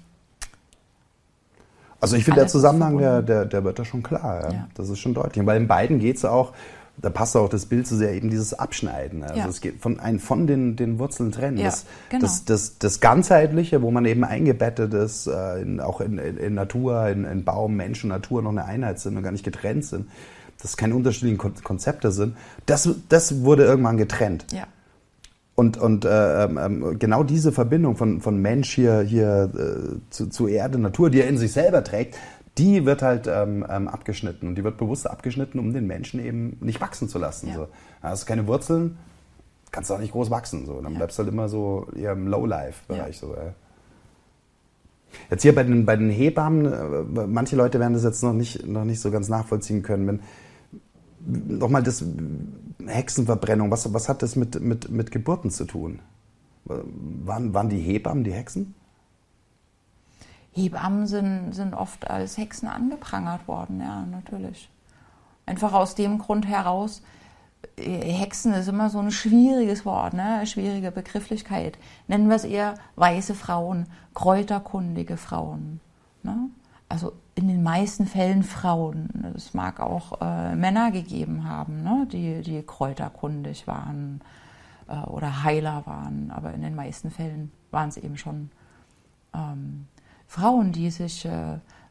also ich finde, der Zusammenhang, der, der, der wird da schon klar. Ja. Ja. Das ist schon deutlich. Und bei den beiden geht es auch, da passt auch das Bild so sehr, eben dieses Abschneiden. Also ja. es geht von, ein, von den, den Wurzeln trennen. Ja, das, genau. das, das, das Ganzheitliche, wo man eben eingebettet ist, äh, in, auch in, in, in Natur, in, in Baum, Mensch und Natur noch eine Einheit sind und gar nicht getrennt sind, dass keine unterschiedlichen Konzepte sind, das, das wurde irgendwann getrennt. Ja. Und, und äh, ähm, genau diese Verbindung von, von Mensch hier, hier äh, zu, zu Erde, Natur, die er in sich selber trägt, die wird halt ähm, ähm, abgeschnitten. Und die wird bewusst abgeschnitten, um den Menschen eben nicht wachsen zu lassen. Ja. So. Hast du keine Wurzeln, kannst du auch nicht groß wachsen. So. Dann ja. bleibst du halt immer so eher im Low-Life-Bereich. Ja. So, äh. Jetzt hier bei den, bei den Hebammen, äh, manche Leute werden das jetzt noch nicht, noch nicht so ganz nachvollziehen können. Wenn, nochmal das Hexenverbrennung, was, was hat das mit, mit, mit Geburten zu tun? Waren, waren die Hebammen die Hexen? Hebammen sind, sind oft als Hexen angeprangert worden, ja, natürlich. Einfach aus dem Grund heraus, Hexen ist immer so ein schwieriges Wort, ne? Eine schwierige Begrifflichkeit. Nennen wir es eher weiße Frauen, kräuterkundige Frauen. Ne? Also in den meisten Fällen Frauen. Es mag auch äh, Männer gegeben haben, ne? die, die kräuterkundig waren äh, oder Heiler waren. Aber in den meisten Fällen waren es eben schon ähm, Frauen, die sich äh,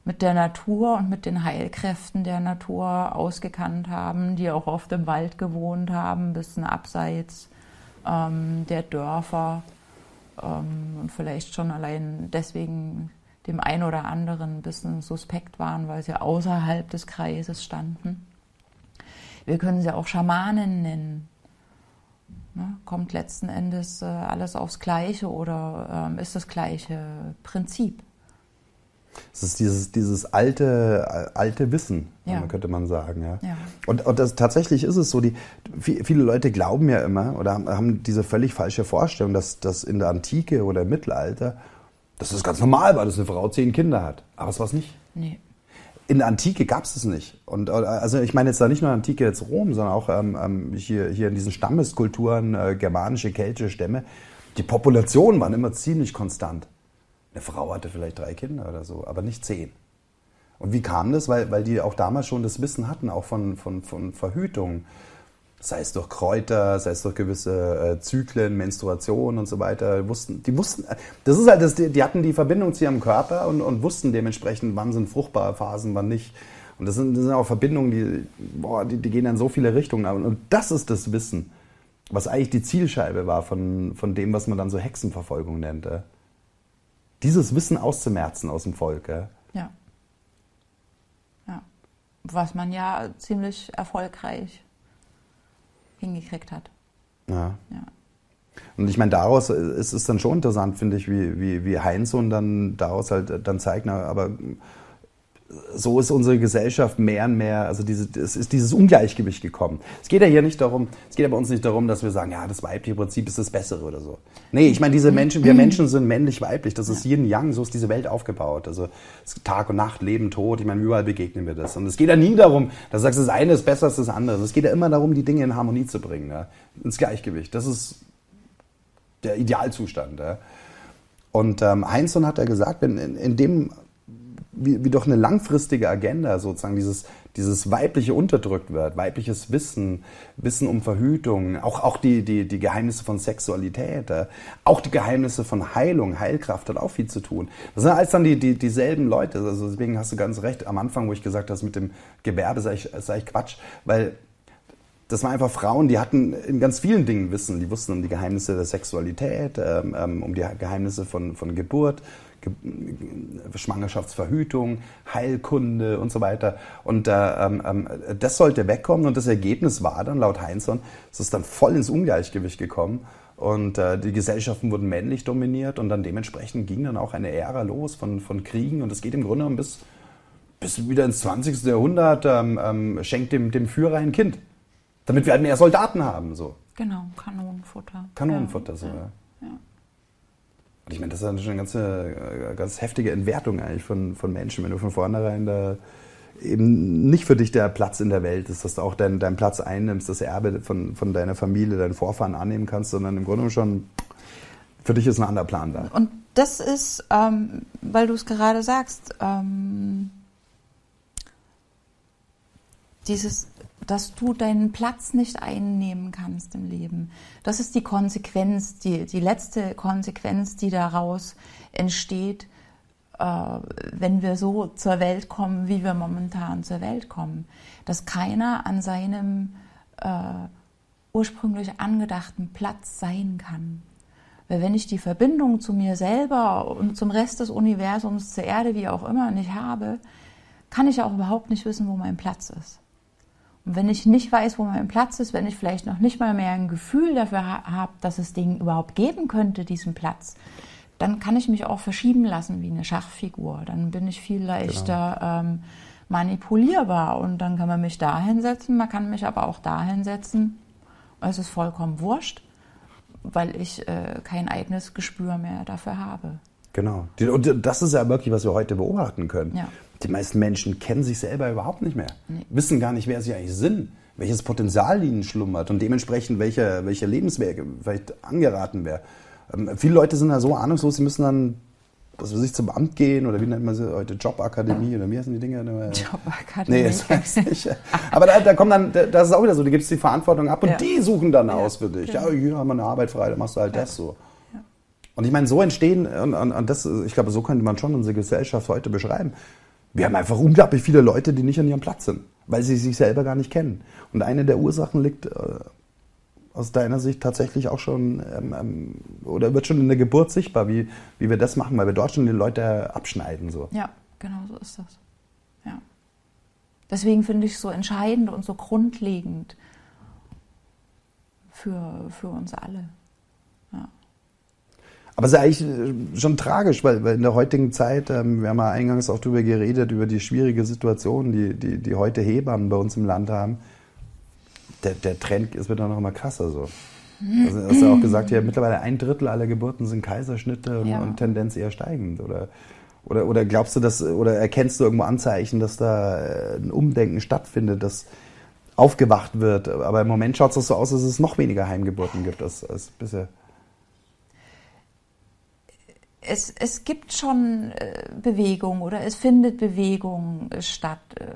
mit der Natur und mit den Heilkräften der Natur ausgekannt haben, die auch oft im Wald gewohnt haben, ein bisschen abseits ähm, der Dörfer ähm, und vielleicht schon allein deswegen dem einen oder anderen ein bisschen suspekt waren, weil sie außerhalb des Kreises standen. Wir können sie auch Schamanen nennen. Ne? Kommt letzten Endes äh, alles aufs Gleiche oder ähm, ist das gleiche Prinzip? Es ist dieses, dieses alte, alte Wissen, ja. könnte man sagen. Ja. Ja. Und, und das, tatsächlich ist es so, die, viele Leute glauben ja immer oder haben diese völlig falsche Vorstellung, dass, dass in der Antike oder im Mittelalter, dass das ganz normal war, dass eine Frau zehn Kinder hat. Aber es war es nicht. Nee. In der Antike gab es es nicht. Und also ich meine jetzt da nicht nur Antike jetzt Rom, sondern auch ähm, hier, hier in diesen Stammeskulturen, äh, germanische, keltische Stämme, die Populationen waren immer ziemlich konstant. Eine Frau hatte vielleicht drei Kinder oder so, aber nicht zehn. Und wie kam das? Weil, weil die auch damals schon das Wissen hatten, auch von, von, von Verhütung. Sei es durch Kräuter, sei es durch gewisse äh, Zyklen, Menstruation und so weiter. Die wussten, die wussten, das ist halt, das, die, die hatten die Verbindung zu ihrem Körper und, und wussten dementsprechend, wann sind fruchtbare Phasen, wann nicht. Und das sind, das sind auch Verbindungen, die, boah, die, die gehen in so viele Richtungen. Und das ist das Wissen, was eigentlich die Zielscheibe war von, von dem, was man dann so Hexenverfolgung nennt. Äh. Dieses Wissen auszumerzen aus dem Volk. Äh. Ja. Ja. Was man ja ziemlich erfolgreich hingekriegt hat. Ja. Ja. Und ich meine, daraus ist es dann schon interessant, finde ich, wie, wie, wie Heinsohn dann daraus halt dann zeigt, na, aber so ist unsere Gesellschaft mehr und mehr, also diese, es ist dieses Ungleichgewicht gekommen. Es geht ja hier nicht darum, es geht ja bei uns nicht darum, dass wir sagen, ja, das weibliche Prinzip ist das Bessere oder so. Nee, ich meine, diese Menschen, wir Menschen sind männlich-weiblich, das ist Yin Yang, so ist diese Welt aufgebaut. Also Tag und Nacht, Leben, Tod, ich meine, überall begegnen wir das. Und es geht ja nie darum, dass du sagst, das eine ist besser als das andere. Es geht ja immer darum, die Dinge in Harmonie zu bringen, ja? Ins Gleichgewicht. Das ist der Idealzustand. Ja? Und ähm, Heinsohn hat ja gesagt, wenn in, in dem Wie, wie doch eine langfristige Agenda sozusagen dieses, dieses weibliche unterdrückt wird, weibliches Wissen, Wissen um Verhütung, auch, auch die, die, die Geheimnisse von Sexualität, äh, auch die Geheimnisse von Heilung, Heilkraft hat auch viel zu tun. Das sind alles dann die, die, dieselben Leute, also deswegen hast du ganz recht am Anfang, wo ich gesagt habe, mit dem Gewerbe sei ich, sei ich Quatsch, weil das waren einfach Frauen, die hatten in ganz vielen Dingen Wissen, die wussten um die Geheimnisse der Sexualität, ähm, um die Geheimnisse von, von Geburt, Schwangerschaftsverhütung, Heilkunde und so weiter. Und äh, ähm, das sollte wegkommen und das Ergebnis war dann laut Heinsohn, es ist dann voll ins Ungleichgewicht gekommen und äh, die Gesellschaften wurden männlich dominiert und dann dementsprechend ging dann auch eine Ära los von, von Kriegen und es geht im Grunde genommen bis, bis wieder ins zwanzigste Jahrhundert, ähm, ähm, schenkt dem, dem Führer ein Kind, damit wir halt mehr Soldaten haben. So. Genau, Kanonenfutter. Kanonenfutter, ja. so, ja. ja. Und ich meine, das ist eine ganz, ganz heftige Entwertung eigentlich von, von Menschen, wenn du von vornherein da eben nicht für dich der Platz in der Welt ist, dass du auch deinen dein Platz einnimmst, das Erbe von, von deiner Familie, deinen Vorfahren annehmen kannst, sondern im Grunde schon für dich ist ein anderer Plan da. Und das ist, ähm, weil du es gerade sagst, ähm, dieses, dass du deinen Platz nicht einnehmen kannst im Leben. Das ist die Konsequenz, die, die letzte Konsequenz, die daraus entsteht, äh, wenn wir so zur Welt kommen, wie wir momentan zur Welt kommen. Dass keiner an seinem äh, ursprünglich angedachten Platz sein kann. Weil wenn ich die Verbindung zu mir selber und zum Rest des Universums, zur Erde, wie auch immer, nicht habe, kann ich auch überhaupt nicht wissen, wo mein Platz ist. Und wenn ich nicht weiß, wo mein Platz ist, wenn ich vielleicht noch nicht mal mehr ein Gefühl dafür ha- habe, dass es den überhaupt geben könnte, diesen Platz, dann kann ich mich auch verschieben lassen wie eine Schachfigur. Dann bin ich viel leichter genau. ähm, manipulierbar und dann kann man mich da hinsetzen, man kann mich aber auch da hinsetzen. Es ist vollkommen wurscht, weil ich äh, kein eigenes Gespür mehr dafür habe. Genau. Und das ist ja wirklich, was wir heute beobachten können. Ja. Die meisten Menschen kennen sich selber überhaupt nicht mehr. Nee. Wissen gar nicht, wer sie eigentlich sind, welches Potenzial in ihnen schlummert und dementsprechend welche, welche Lebenswege vielleicht angeraten wäre. Ähm, viele Leute sind da so ahnungslos, sie müssen dann, was weiß ich, zum Amt gehen oder wie nennt man sie heute, Jobakademie oder wie heißen die Dinge? Jobakademie. Nee, das weiß ich nicht. Aber da, da kommt dann, das ist auch wieder so, du gibst die Verantwortung ab und ja. die suchen dann ja. aus für dich. Ja, hier haben wir eine Arbeit frei, dann machst du halt ja. das so. Und ich meine, so entstehen, und, und, und das, ich glaube, so könnte man schon unsere Gesellschaft heute beschreiben. Wir haben einfach unglaublich viele Leute, die nicht an ihrem Platz sind, weil sie sich selber gar nicht kennen. Und eine der Ursachen liegt äh, aus deiner Sicht tatsächlich auch schon, ähm, oder wird schon in der Geburt sichtbar, wie, wie wir das machen, weil wir dort schon die Leute abschneiden. So. Ja, genau so ist das. Ja. Deswegen finde ich es so entscheidend und so grundlegend für, für uns alle. Ja. Aber es ist eigentlich schon tragisch, weil, weil in der heutigen Zeit, ähm, wir haben ja eingangs auch darüber geredet, über die schwierige Situation, die, die, die heute Hebammen bei uns im Land haben. Der, der Trend ist wird dann noch immer krasser so. Also hast du ja auch gesagt, ja, mittlerweile ein Drittel aller Geburten sind Kaiserschnitte und, ja. und Tendenz eher steigend. Oder, oder, oder glaubst du, dass, oder erkennst du irgendwo Anzeichen, dass da ein Umdenken stattfindet, dass aufgewacht wird? Aber im Moment schaut es so aus, dass es noch weniger Heimgeburten gibt als, als bisher. Es, es gibt schon äh, Bewegung oder es findet Bewegung äh, statt. Äh,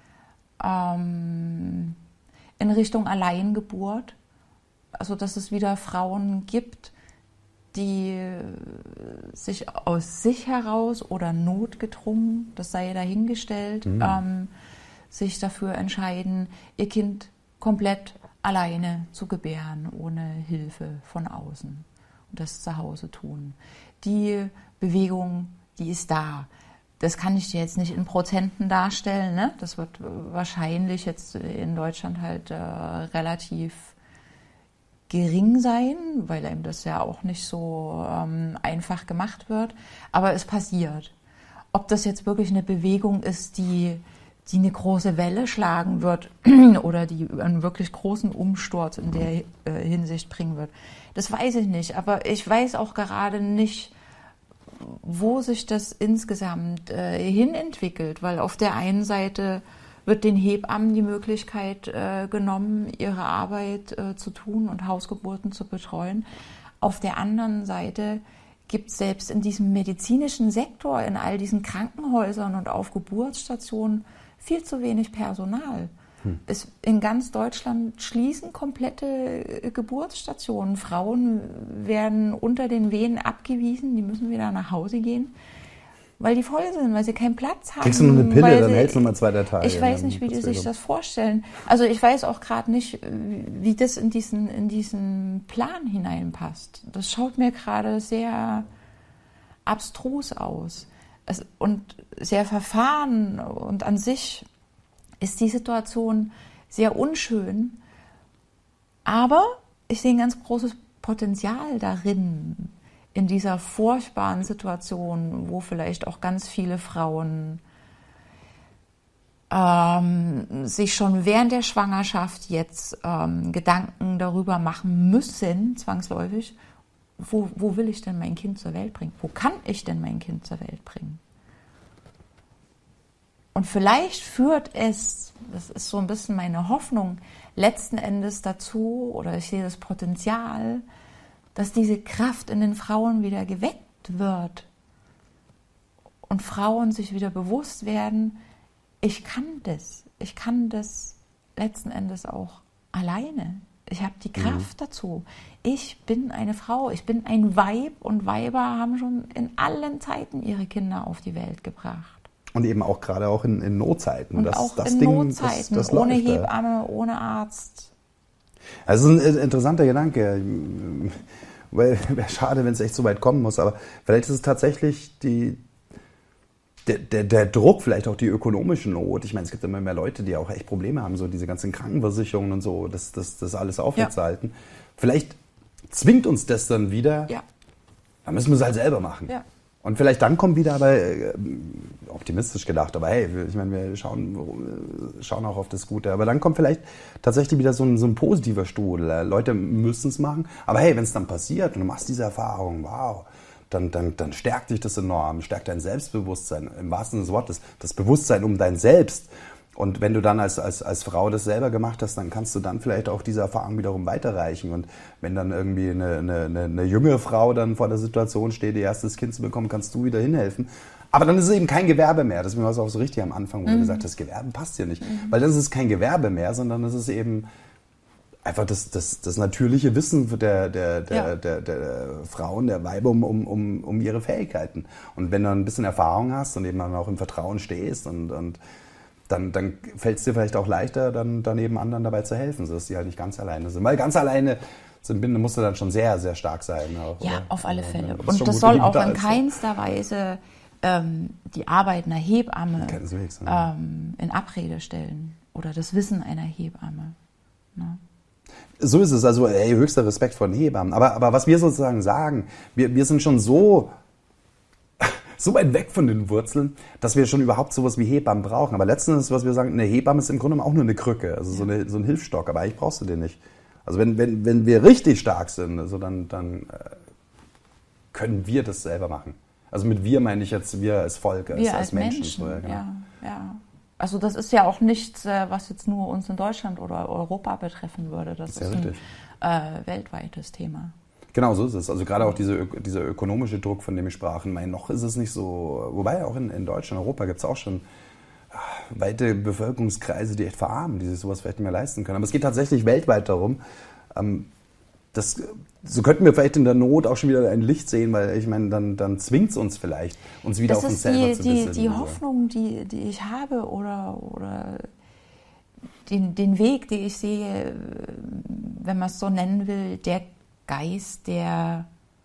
ähm, in Richtung Alleingeburt, also dass es wieder Frauen gibt, die sich aus sich heraus oder notgedrungen, das sei dahingestellt, mhm. ähm, sich dafür entscheiden, ihr Kind komplett alleine zu gebären, ohne Hilfe von außen und das zu Hause tun. Die Bewegung, die ist da. Das kann ich dir jetzt nicht in Prozenten darstellen, ne? Das wird wahrscheinlich jetzt in Deutschland halt äh, relativ gering sein, weil einem das ja auch nicht so ähm, einfach gemacht wird. Aber es passiert. Ob das jetzt wirklich eine Bewegung ist, die, die eine große Welle schlagen wird oder die einen wirklich großen Umsturz in der äh, Hinsicht bringen wird, das weiß ich nicht. Aber ich weiß auch gerade nicht, wo sich das insgesamt äh, hinentwickelt, weil auf der einen Seite wird den Hebammen die Möglichkeit äh, genommen, ihre Arbeit äh, zu tun und Hausgeburten zu betreuen. Auf der anderen Seite gibt es selbst in diesem medizinischen Sektor, in all diesen Krankenhäusern und auf Geburtsstationen viel zu wenig Personal. Hm. Es, in ganz Deutschland schließen komplette Geburtsstationen. Frauen werden unter den Wehen abgewiesen, die müssen wieder nach Hause gehen, weil die voll sind, weil sie keinen Platz haben. Kriegst du nur eine Pille, dann hältst du mal zwei der Tage. Ich weiß nicht, wie die sich das vorstellen. Also ich weiß auch gerade nicht, wie das in diesen, in diesen Plan hineinpasst. Das schaut mir gerade sehr abstrus aus. Es, und sehr verfahren und an sich ist die Situation sehr unschön. Aber ich sehe ein ganz großes Potenzial darin, in dieser furchtbaren Situation, wo vielleicht auch ganz viele Frauen ähm, sich schon während der Schwangerschaft jetzt ähm, Gedanken darüber machen müssen, zwangsläufig, wo, wo will ich denn mein Kind zur Welt bringen? Wo kann ich denn mein Kind zur Welt bringen? Und vielleicht führt es, das ist so ein bisschen meine Hoffnung, letzten Endes dazu, oder ich sehe das Potenzial, dass diese Kraft in den Frauen wieder geweckt wird und Frauen sich wieder bewusst werden, ich kann das, ich kann das letzten Endes auch alleine. Ich habe die Kraft mhm. dazu. Ich bin eine Frau, ich bin ein Weib und Weiber haben schon in allen Zeiten ihre Kinder auf die Welt gebracht. Und eben auch gerade auch in, in Notzeiten. Und das, auch das in Ding, Notzeiten, das, das ohne läuft, Hebamme, ohne Arzt. Also ein interessanter Gedanke. Weil wäre schade, wenn es echt so weit kommen muss. Aber vielleicht ist es tatsächlich die, der, der, der Druck, vielleicht auch die ökonomische Not. Ich meine, es gibt immer mehr Leute, die auch echt Probleme haben, so diese ganzen Krankenversicherungen und so, das, das, das alles aufrechtzuerhalten. Ja. Vielleicht zwingt uns das dann wieder. Ja. Dann müssen wir es halt selber machen. Ja. Und vielleicht dann kommt wieder, aber äh, optimistisch gedacht, aber hey, ich meine, wir schauen, schauen auch auf das Gute. Aber dann kommt vielleicht tatsächlich wieder so ein, so ein positiver Stuhl. Leute müssen es machen, aber hey, wenn es dann passiert und du machst diese Erfahrung, wow, dann, dann, dann stärkt dich das enorm, stärkt dein Selbstbewusstsein, im wahrsten Sinne des Wortes, das Bewusstsein um dein Selbst. Und wenn du dann als, als, als Frau das selber gemacht hast, dann kannst du dann vielleicht auch diese Erfahrung wiederum weiterreichen. Und wenn dann irgendwie eine, eine, eine junge Frau dann vor der Situation steht, ihr erstes Kind zu bekommen, kannst du wieder hinhelfen. Aber dann ist es eben kein Gewerbe mehr. Das ist mir was auch so richtig am Anfang, wo mhm. du gesagt hast, Gewerbe passt hier nicht. Mhm. Weil dann ist es kein Gewerbe mehr, sondern es ist eben einfach das, das, das natürliche Wissen der, der, der, Ja. der, der, der Frauen, der Weiber um, um, um, um ihre Fähigkeiten. Und wenn du ein bisschen Erfahrung hast und eben dann auch im Vertrauen stehst und, und dann, dann fällt es dir vielleicht auch leichter, dann daneben anderen dabei zu helfen, sodass die halt nicht ganz alleine sind. Weil ganz alleine zu entbinden musst du dann schon sehr, sehr stark sein. Auch, Ja, oder? auf alle Also, Fälle. das ist Und schon das gut, soll wenn auch da in ist, keinster Weise ähm, die Arbeit einer Hebamme Keineswegs, ja. ähm, in Abrede stellen oder das Wissen einer Hebamme. Ne? So ist es, also ey, höchster Respekt vor den Hebammen. Aber, aber was wir sozusagen sagen, wir, wir sind schon so, so weit weg von den Wurzeln, dass wir schon überhaupt sowas wie Hebammen brauchen. Aber letztens, was wir sagen, eine Hebamme ist im Grunde genommen auch nur eine Krücke, also so, eine, so ein Hilfsstock, aber eigentlich brauchst du den nicht. Also wenn, wenn, wenn wir richtig stark sind, also dann, dann äh, können wir das selber machen. Also mit wir meine ich jetzt wir als Volk, als, Wir als als Menschen. Menschen, so, ja, genau. ja, ja. Also das ist ja auch nichts, äh, was jetzt nur uns in Deutschland oder Europa betreffen würde. Das, Das ist ist ja ein richtig. äh, weltweites Thema. Genau, so ist es. Also gerade auch diese, ök- dieser ökonomische Druck, von dem ich sprach. Ich meine, noch ist es nicht so, wobei auch in, in Deutschland, Europa gibt es auch schon ah, weite Bevölkerungskreise, die echt verarmen, die sich sowas vielleicht nicht mehr leisten können. Aber es geht tatsächlich weltweit darum, ähm, das, so könnten wir vielleicht in der Not auch schon wieder ein Licht sehen, weil ich meine, dann, dann zwingt es uns vielleicht, uns wieder Das auf uns ist selber die, zu die, besinnen. die so. Hoffnung, die, die ich habe oder, oder den, den Weg, den ich sehe, wenn man es so nennen will, der Geist, der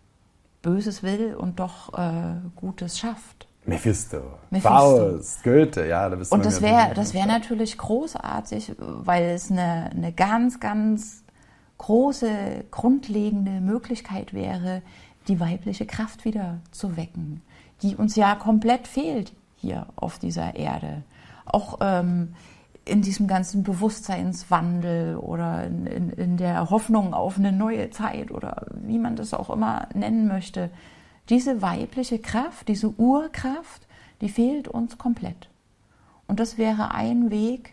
Böses will und doch äh, Gutes schafft. Mephisto, Mephisto. Faust, Goethe, ja, da bist du Und bei das mir wäre natürlich- das wär natürlich großartig, weil es eine, eine ganz, ganz große, grundlegende Möglichkeit wäre, die weibliche Kraft wieder zu wecken, die uns ja komplett fehlt hier auf dieser Erde. Auch ähm, in diesem ganzen Bewusstseinswandel oder in, in, in der Hoffnung auf eine neue Zeit oder wie man das auch immer nennen möchte. Diese weibliche Kraft, diese Urkraft, die fehlt uns komplett. Und das wäre ein Weg,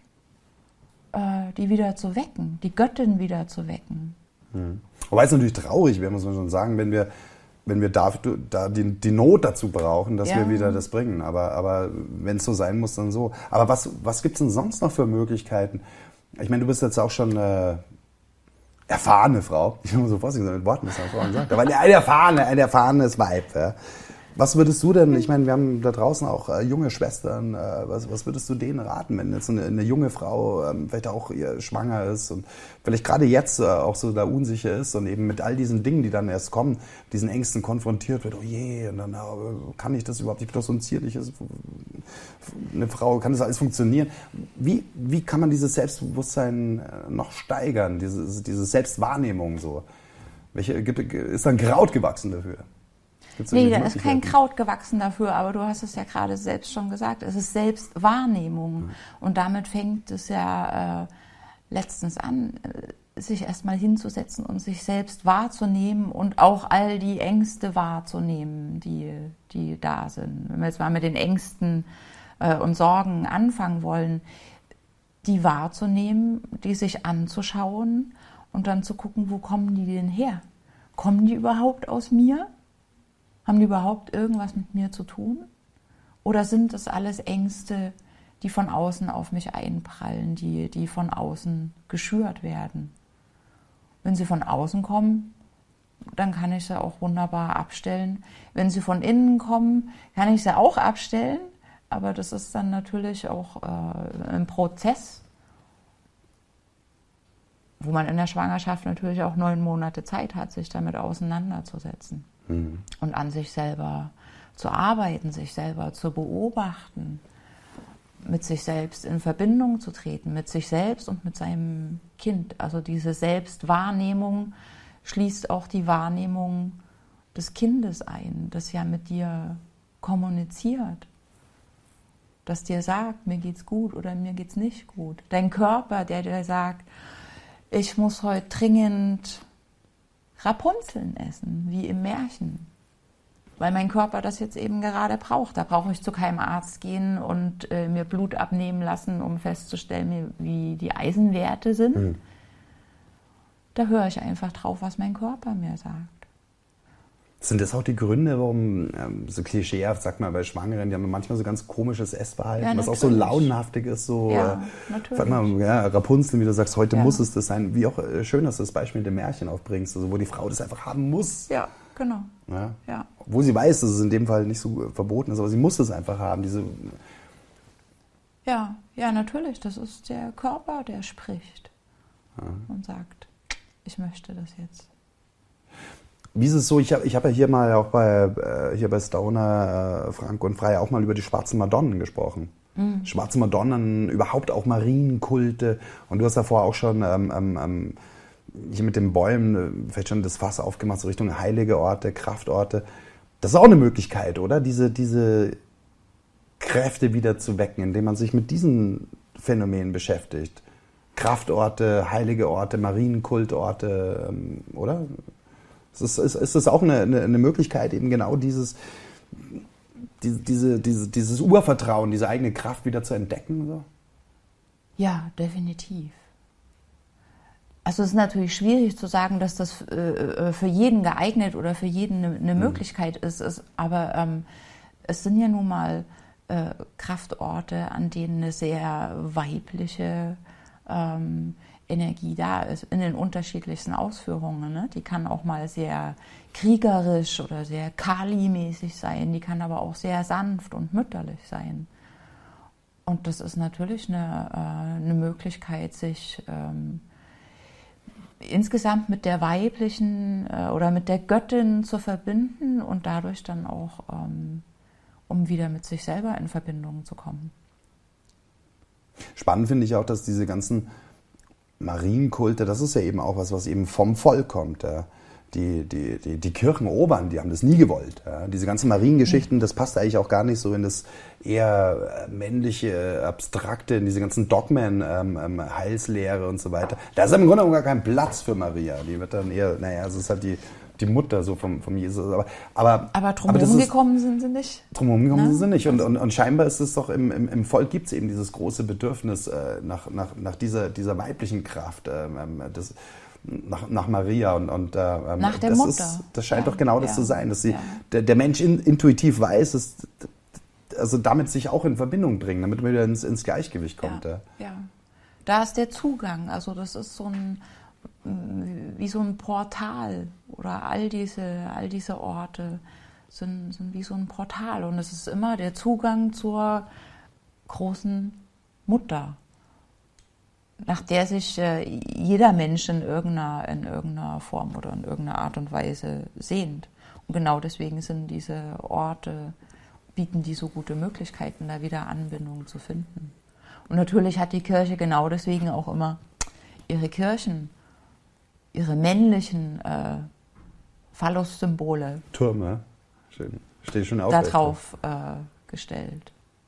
äh, die wieder zu wecken, die Göttin wieder zu wecken. Hm. Wobei es natürlich traurig wäre, muss man schon sagen, wenn wir, wenn wir da, da die, die Not dazu brauchen, dass Ja. wir wieder das bringen. Aber, aber wenn es so sein muss, dann so. Aber was, was gibt es denn sonst noch für Möglichkeiten? Ich meine, du bist jetzt auch schon äh, erfahrene Frau. Ich will mal so vorsichtig sein mit Worten, das haben wir vorhin gesagt. Aber eine erfahrene, ein erfahrenes Weib. Ja. Was würdest du denn, ich meine, wir haben da draußen auch äh, junge Schwestern, äh, was, was würdest du denen raten, wenn jetzt eine, eine junge Frau ähm, vielleicht auch ihr schwanger ist und vielleicht gerade jetzt äh, auch so da unsicher ist und eben mit all diesen Dingen, die dann erst kommen, diesen Ängsten konfrontiert wird, oh je, und dann äh, kann ich das überhaupt, ich bin doch so ein zierliches, eine Frau, kann das alles funktionieren? Wie, wie kann man dieses Selbstbewusstsein äh, noch steigern, diese, diese Selbstwahrnehmung so? Welche, gibt, ist da ein Kraut gewachsen dafür? Gibt's Nee, irgendwelche da ist kein Möglichkeiten? Kraut gewachsen dafür, aber du hast es ja gerade selbst schon gesagt, es ist Selbstwahrnehmung. Mhm. Und damit fängt es ja äh, letztens an, äh, sich erstmal hinzusetzen und sich selbst wahrzunehmen und auch all die Ängste wahrzunehmen, die, die da sind. Wenn wir jetzt mal mit den Ängsten äh, und Sorgen anfangen wollen, die wahrzunehmen, die sich anzuschauen und dann zu gucken, wo kommen die denn her? Kommen die überhaupt aus mir? Haben die überhaupt irgendwas mit mir zu tun? Oder sind das alles Ängste, die von außen auf mich einprallen, die, die von außen geschürt werden? Wenn sie von außen kommen, dann kann ich sie auch wunderbar abstellen. Wenn sie von innen kommen, kann ich sie auch abstellen. Aber das ist dann natürlich auch äh, ein Prozess, wo man in der Schwangerschaft natürlich auch neun Monate Zeit hat, sich damit auseinanderzusetzen. Mhm. Und an sich selber zu arbeiten, sich selber zu beobachten, mit sich selbst in Verbindung zu treten, mit sich selbst und mit seinem Kind. Also diese Selbstwahrnehmung schließt auch die Wahrnehmung des Kindes ein, das ja mit dir kommuniziert, das dir sagt, mir geht's gut oder mir geht's nicht gut. Dein Körper, der dir sagt, ich muss heute dringend Rapunzeln essen, wie im Märchen, weil mein Körper das jetzt eben gerade braucht. Da brauche ich zu keinem Arzt gehen und äh, mir Blut abnehmen lassen, um festzustellen, wie die Eisenwerte sind. Mhm. Da höre ich einfach drauf, was mein Körper mir sagt. Sind das auch die Gründe, warum, ähm, so klischeehaft, sag mal, bei Schwangeren, die haben manchmal so ganz komisches Essverhalten, ja, was auch so launenhaftig ist, so, ja, äh, sag mal, ja, Rapunzel, wie du sagst, heute ja. muss es das sein, wie auch äh, schön, dass du das Beispiel mit dem Märchen aufbringst, also wo die Frau das einfach haben muss. Ja, genau. Ja? Ja. Obwohl sie weiß, dass es in dem Fall nicht so verboten ist, aber sie muss es einfach haben, diese... Ja, ja, natürlich, das ist der Körper, der spricht ja. und sagt, ich möchte das jetzt. Wie ist es so, ich habe ich hab ja hier mal auch bei, äh, hier bei Stoner, äh, Frank und Frei auch mal über die schwarzen Madonnen gesprochen. Mhm. Schwarze Madonnen, überhaupt auch Marienkulte. Und du hast davor auch schon ähm, ähm, hier mit den Bäumen vielleicht schon das Fass aufgemacht, so Richtung heilige Orte, Kraftorte. Das ist auch eine Möglichkeit, oder? Diese, diese Kräfte wieder zu wecken, indem man sich mit diesen Phänomenen beschäftigt. Kraftorte, heilige Orte, Marienkultorte, ähm, oder? Ist, ist, ist das auch eine, eine Möglichkeit, eben genau dieses, diese, diese, dieses Urvertrauen, diese eigene Kraft wieder zu entdecken? So? Ja, definitiv. Also es ist natürlich schwierig zu sagen, dass das äh, für jeden geeignet oder für jeden eine, eine mhm. Möglichkeit ist, ist aber ähm, es sind ja nun mal äh, Kraftorte, an denen eine sehr weibliche ähm, Energie da ist, in den unterschiedlichsten Ausführungen. Ne? Die kann auch mal sehr kriegerisch oder sehr Kali-mäßig sein, die kann aber auch sehr sanft und mütterlich sein. Und das ist natürlich eine, äh, eine Möglichkeit, sich ähm, insgesamt mit der weiblichen äh, oder mit der Göttin zu verbinden und dadurch dann auch, ähm, um wieder mit sich selber in Verbindung zu kommen. Spannend finde ich auch, dass diese ganzen Marienkulte, das ist ja eben auch was, was eben vom Volk kommt. Ja. Die, die, die, die Kirchenobern, die haben das nie gewollt. Ja. Diese ganzen Mariengeschichten, das passt eigentlich auch gar nicht so in das eher männliche, abstrakte, in diese ganzen Dogmen, ähm, Heilslehre und so weiter. Da ist im Grunde genommen gar kein Platz für Maria. Die wird dann eher, naja, es ist halt die, die Mutter so vom, vom Jesus. Aber, aber, aber drumherum gekommen sind sie nicht. Drumherum gekommen sind sie nicht. Und, und, und scheinbar ist es doch, im, im, im Volk gibt es eben dieses große Bedürfnis äh, nach, nach, nach dieser, dieser weiblichen Kraft, äh, das, nach, nach Maria. Und, und, äh, nach der das Mutter. Ist, das scheint ja, doch genau das ja, zu sein, dass sie, ja. der, der Mensch in, intuitiv weiß, dass, also damit sich auch in Verbindung bringen, damit man wieder ins, ins Gleichgewicht kommt. Ja, ja. ja, da ist der Zugang. Also das ist so ein wie so ein Portal oder all diese, all diese Orte sind, sind wie so ein Portal und es ist immer der Zugang zur großen Mutter, nach der sich äh, jeder Mensch in irgendeiner, in irgendeiner Form oder in irgendeiner Art und Weise sehnt. Und genau deswegen sind diese Orte, bieten die so gute Möglichkeiten, da wieder Anbindung zu finden. Und natürlich hat die Kirche genau deswegen auch immer ihre Kirchen, ihre männlichen äh, Phallus-Symbole Türme, schön. Steht schon auf. Da drauf äh, gestellt.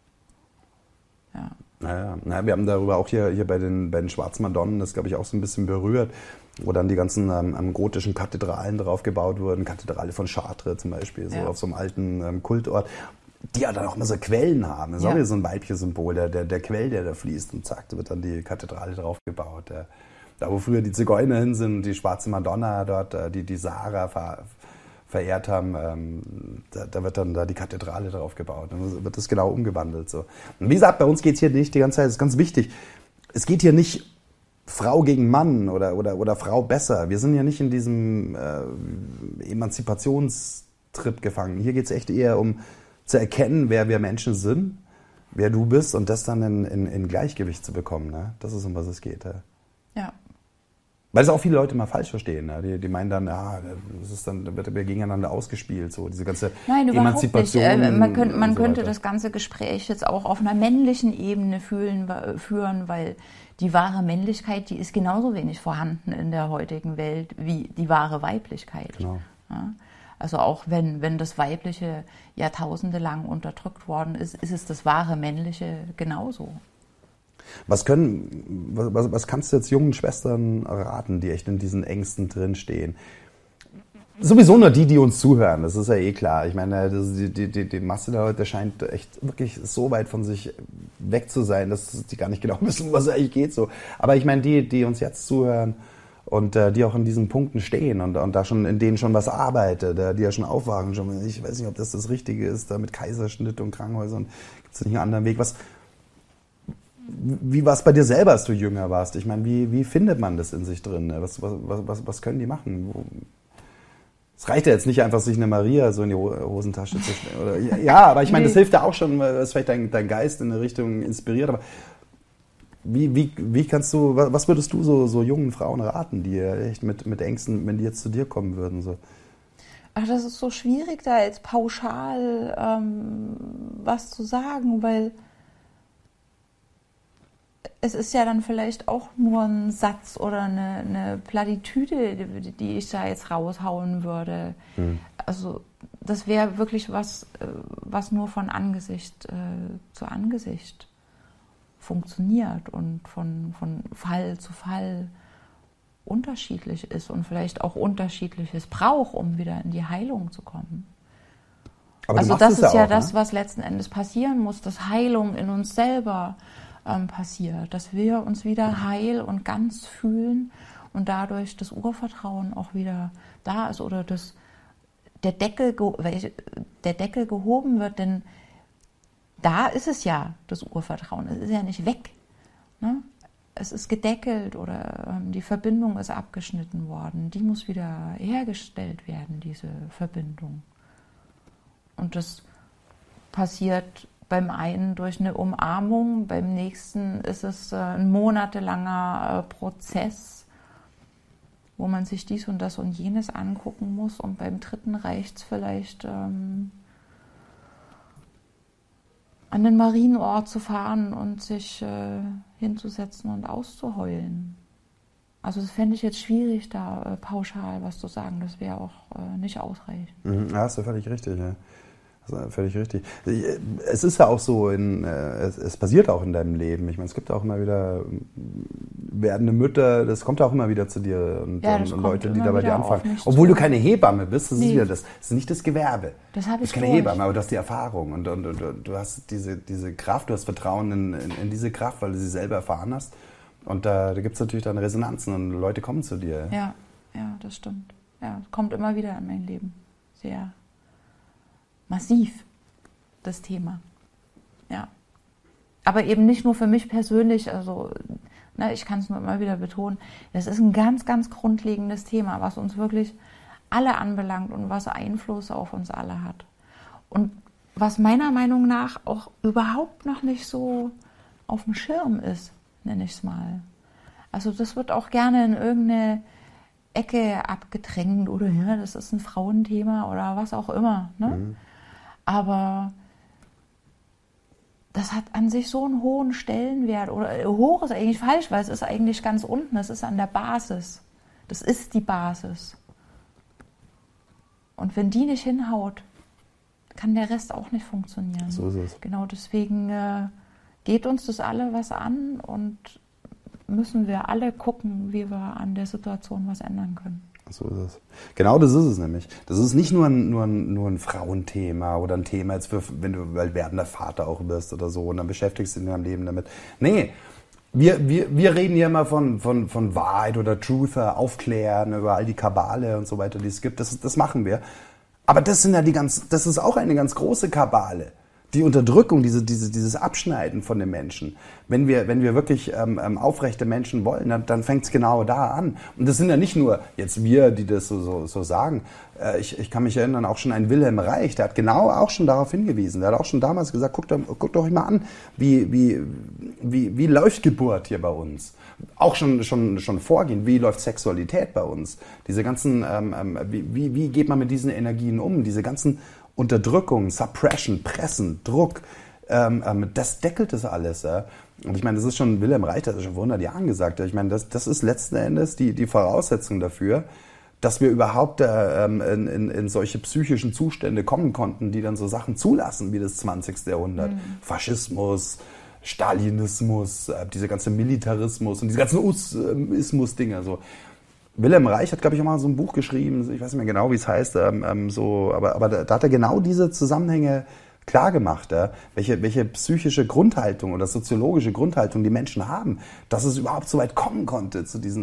Ja. Naja, naja, wir haben darüber auch hier, hier bei den, bei den Schwarzen Madonnen, das glaube ich auch so ein bisschen berührt, wo dann die ganzen ähm, gotischen Kathedralen drauf gebaut wurden, Kathedrale von Chartres zum Beispiel, so ja. auf so einem alten ähm, Kultort, die ja dann auch immer so Quellen haben. Das ist ja. auch wieder so ein weibliches Symbol, der, der, der Quell, der da fließt und zack, da wird dann die Kathedrale drauf gebaut. Der, Da, wo früher die Zigeuner hin sind, die schwarze Madonna dort, die die Sahara ver, verehrt haben, ähm, da, da wird dann da die Kathedrale drauf gebaut. Dann wird das genau umgewandelt. So. Und wie gesagt, bei uns geht es hier nicht die ganze Zeit, das ist ganz wichtig, es geht hier nicht Frau gegen Mann oder, oder, oder Frau besser. Wir sind ja nicht in diesem äh, Emanzipationstrip gefangen. Hier geht es echt eher um zu erkennen, wer wir Menschen sind, wer du bist und das dann in, in, in Gleichgewicht zu bekommen. Ne? Das ist, um was es geht. Ja. Ja. Weil es auch viele Leute mal falsch verstehen. Ne? Die, die meinen dann, ja, das ist dann, da wird gegeneinander ausgespielt, so diese ganze Nein, Emanzipation. Äh, man könnte, man so könnte weiter. das ganze Gespräch jetzt auch auf einer männlichen Ebene fühlen, führen, weil die wahre Männlichkeit, die ist genauso wenig vorhanden in der heutigen Welt wie die wahre Weiblichkeit. Genau. Ja? Also auch wenn, wenn das Weibliche Jahrtausende lang unterdrückt worden ist, ist es das wahre Männliche genauso. Was können, was, was kannst du jetzt jungen Schwestern raten, die echt in diesen Ängsten drinstehen? Sowieso nur die, die uns zuhören, das ist ja eh klar. Ich meine, das, die, die, die Masse der Leute scheint echt wirklich so weit von sich weg zu sein, dass die gar nicht genau wissen, was eigentlich geht. So. Aber ich meine, die, die uns jetzt zuhören und äh, die auch in diesen Punkten stehen und, und da schon in denen schon was arbeitet, äh, die ja schon aufwachen, schon, ich weiß nicht, ob das das Richtige ist, da mit Kaiserschnitt und Krankenhäusern, gibt es nicht einen anderen Weg. Was, wie war es bei dir selber, als du jünger warst? Ich meine, wie, wie findet man das in sich drin? Was, was, was, was können die machen? Es reicht ja jetzt nicht einfach, sich eine Maria so in die Hosentasche zu stellen. Oder, ja, aber ich meine, das hilft ja auch schon, dass vielleicht dein, dein Geist in eine Richtung inspiriert. Aber wie, wie, wie kannst du, was würdest du so, so jungen Frauen raten, die echt mit, mit Ängsten, wenn die jetzt zu dir kommen würden? So? Ach, das ist so schwierig, da jetzt pauschal ähm, was zu sagen, weil es ist ja dann vielleicht auch nur ein Satz oder eine, eine Plattitüde, die, die ich da jetzt raushauen würde. Hm. Also das wäre wirklich was, was nur von Angesicht äh, zu Angesicht funktioniert und von, von Fall zu Fall unterschiedlich ist und vielleicht auch Unterschiedliches braucht, um wieder in die Heilung zu kommen. Aber also das ist ja, ja auch, das, ne? Was letzten Endes passieren muss, dass Heilung in uns selber ähm, passiert, dass wir uns wieder heil und ganz fühlen und dadurch das Urvertrauen auch wieder da ist oder das, der, Deckel, der Deckel gehoben wird, denn da ist es ja, das Urvertrauen, es ist ja nicht weg, ne? Es ist gedeckelt oder ähm, die Verbindung ist abgeschnitten worden, die muss wieder hergestellt werden, diese Verbindung. Und das passiert beim einen durch eine Umarmung, beim nächsten ist es äh, ein monatelanger äh, Prozess, wo man sich dies und das und jenes angucken muss und beim dritten reicht es vielleicht ähm, an den Marienort zu fahren und sich äh, hinzusetzen und auszuheulen. Also das fände ich jetzt schwierig, da äh, pauschal was zu sagen, das wäre auch äh, nicht ausreichend. Mhm, ja, ist ja völlig richtig, ja. Das ist völlig richtig. Es ist ja auch so, in, es, es passiert auch in deinem Leben. Ich meine, es gibt auch immer wieder werdende Mütter, das kommt auch immer wieder zu dir und, ja, und Leute, die da bei dir anfangen. Zu. Obwohl du keine Hebamme bist, das, nee. ist, wieder das, das ist nicht das Gewerbe. Das habe ich. Du bist keine durch. Hebamme, aber du hast die Erfahrung und, und, und, und du hast diese, diese Kraft, du hast Vertrauen in, in, in diese Kraft, weil du sie selber erfahren hast. Und da, da gibt es natürlich dann Resonanzen und Leute kommen zu dir. Ja, ja, das stimmt. Ja, kommt immer wieder in mein Leben. Sehr massiv, das Thema. Ja. Aber eben nicht nur für mich persönlich, also ne, ich kann es nur immer wieder betonen, das ist ein ganz, ganz grundlegendes Thema, was uns wirklich alle anbelangt und was Einfluss auf uns alle hat. Und was meiner Meinung nach auch überhaupt noch nicht so auf dem Schirm ist, nenne ich es mal. Also das wird auch gerne in irgendeine Ecke abgedrängt oder ja, das ist ein Frauenthema oder was auch immer. Ne? Mhm. Aber das hat an sich so einen hohen Stellenwert. Oder hoch ist eigentlich falsch, weil es ist eigentlich ganz unten. Es ist an der Basis. Das ist die Basis. Und wenn die nicht hinhaut, kann der Rest auch nicht funktionieren. So ist es. Genau deswegen äh, geht uns das alle was an und müssen wir alle gucken, wie wir an der Situation was ändern können. So ist es. Genau das ist es nämlich. Das ist nicht nur ein, nur ein, nur ein Frauenthema oder ein Thema, jetzt für, wenn du weil werdender Vater auch bist oder so und dann beschäftigst du dich in deinem Leben damit. Nee, wir, wir, wir reden hier immer von, von, von Wahrheit oder Truth, aufklären über all die Kabale und so weiter, die es gibt. Das, das machen wir. Aber das sind ja die ganz, das ist auch eine ganz große Kabale. Die Unterdrückung, diese, diese, dieses Abschneiden von den Menschen. Wenn wir, wenn wir wirklich ähm, aufrechte Menschen wollen, dann, dann fängt es genau da an. Und das sind ja nicht nur jetzt wir, die das so, so, so sagen. Äh, ich, ich kann mich erinnern, auch schon ein Wilhelm Reich, der hat genau auch schon darauf hingewiesen. Der hat auch schon damals gesagt, guckt, guckt euch mal an, wie, wie, wie, wie läuft Geburt hier bei uns? Auch schon, schon, schon vorgehen, wie läuft Sexualität bei uns? Diese ganzen, ähm, wie, wie, wie geht man mit diesen Energien um? Diese ganzen Unterdrückung, Suppression, Pressen, Druck, ähm, das deckelt das alles. Ja? Und ich meine, das ist schon Wilhelm Reich, das ist schon vor hundert Jahren gesagt. Ich meine, das, das ist letzten Endes die, die Voraussetzung dafür, dass wir überhaupt äh, in, in, in solche psychischen Zustände kommen konnten, die dann so Sachen zulassen wie das zwanzigste Jahrhundert. Mhm. Faschismus, Stalinismus, äh, dieser ganze Militarismus und diese ganzen Ismus-Dinger. So. Wilhelm Reich hat, glaube ich, auch mal so ein Buch geschrieben, ich weiß nicht mehr genau, wie es heißt, ähm, so, aber, aber da, da hat er genau diese Zusammenhänge klar gemacht, ja, welche, welche psychische Grundhaltung oder soziologische Grundhaltung die Menschen haben, dass es überhaupt so weit kommen konnte zu diesen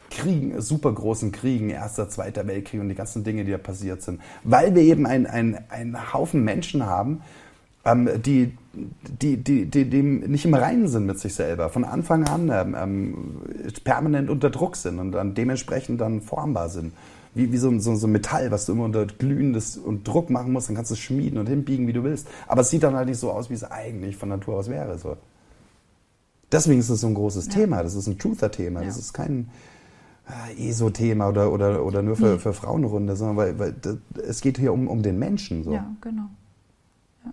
Kriegen, super großen Kriegen, Erster, Zweiter Weltkrieg und die ganzen Dinge, die da passiert sind. Weil wir eben einen ein Haufen Menschen haben, ähm, die, die, die, die, die nicht im Reinen sind mit sich selber, von Anfang an ähm, permanent unter Druck sind und dann dementsprechend dann formbar sind. Wie, wie so, so, so ein Metall, was du immer unter glühendes und Druck machen musst, dann kannst du es schmieden und hinbiegen, wie du willst. Aber es sieht dann halt nicht so aus, wie es eigentlich von Natur aus wäre. So. Deswegen ist es so ein großes ja. Thema. Das ist ein Truther-Thema. Ja. Das ist kein äh, E S O-Thema oder, oder, oder nur für, nee. für Frauenrunde, sondern weil, weil das, es geht hier um, um den Menschen. So. Ja, genau. Ja.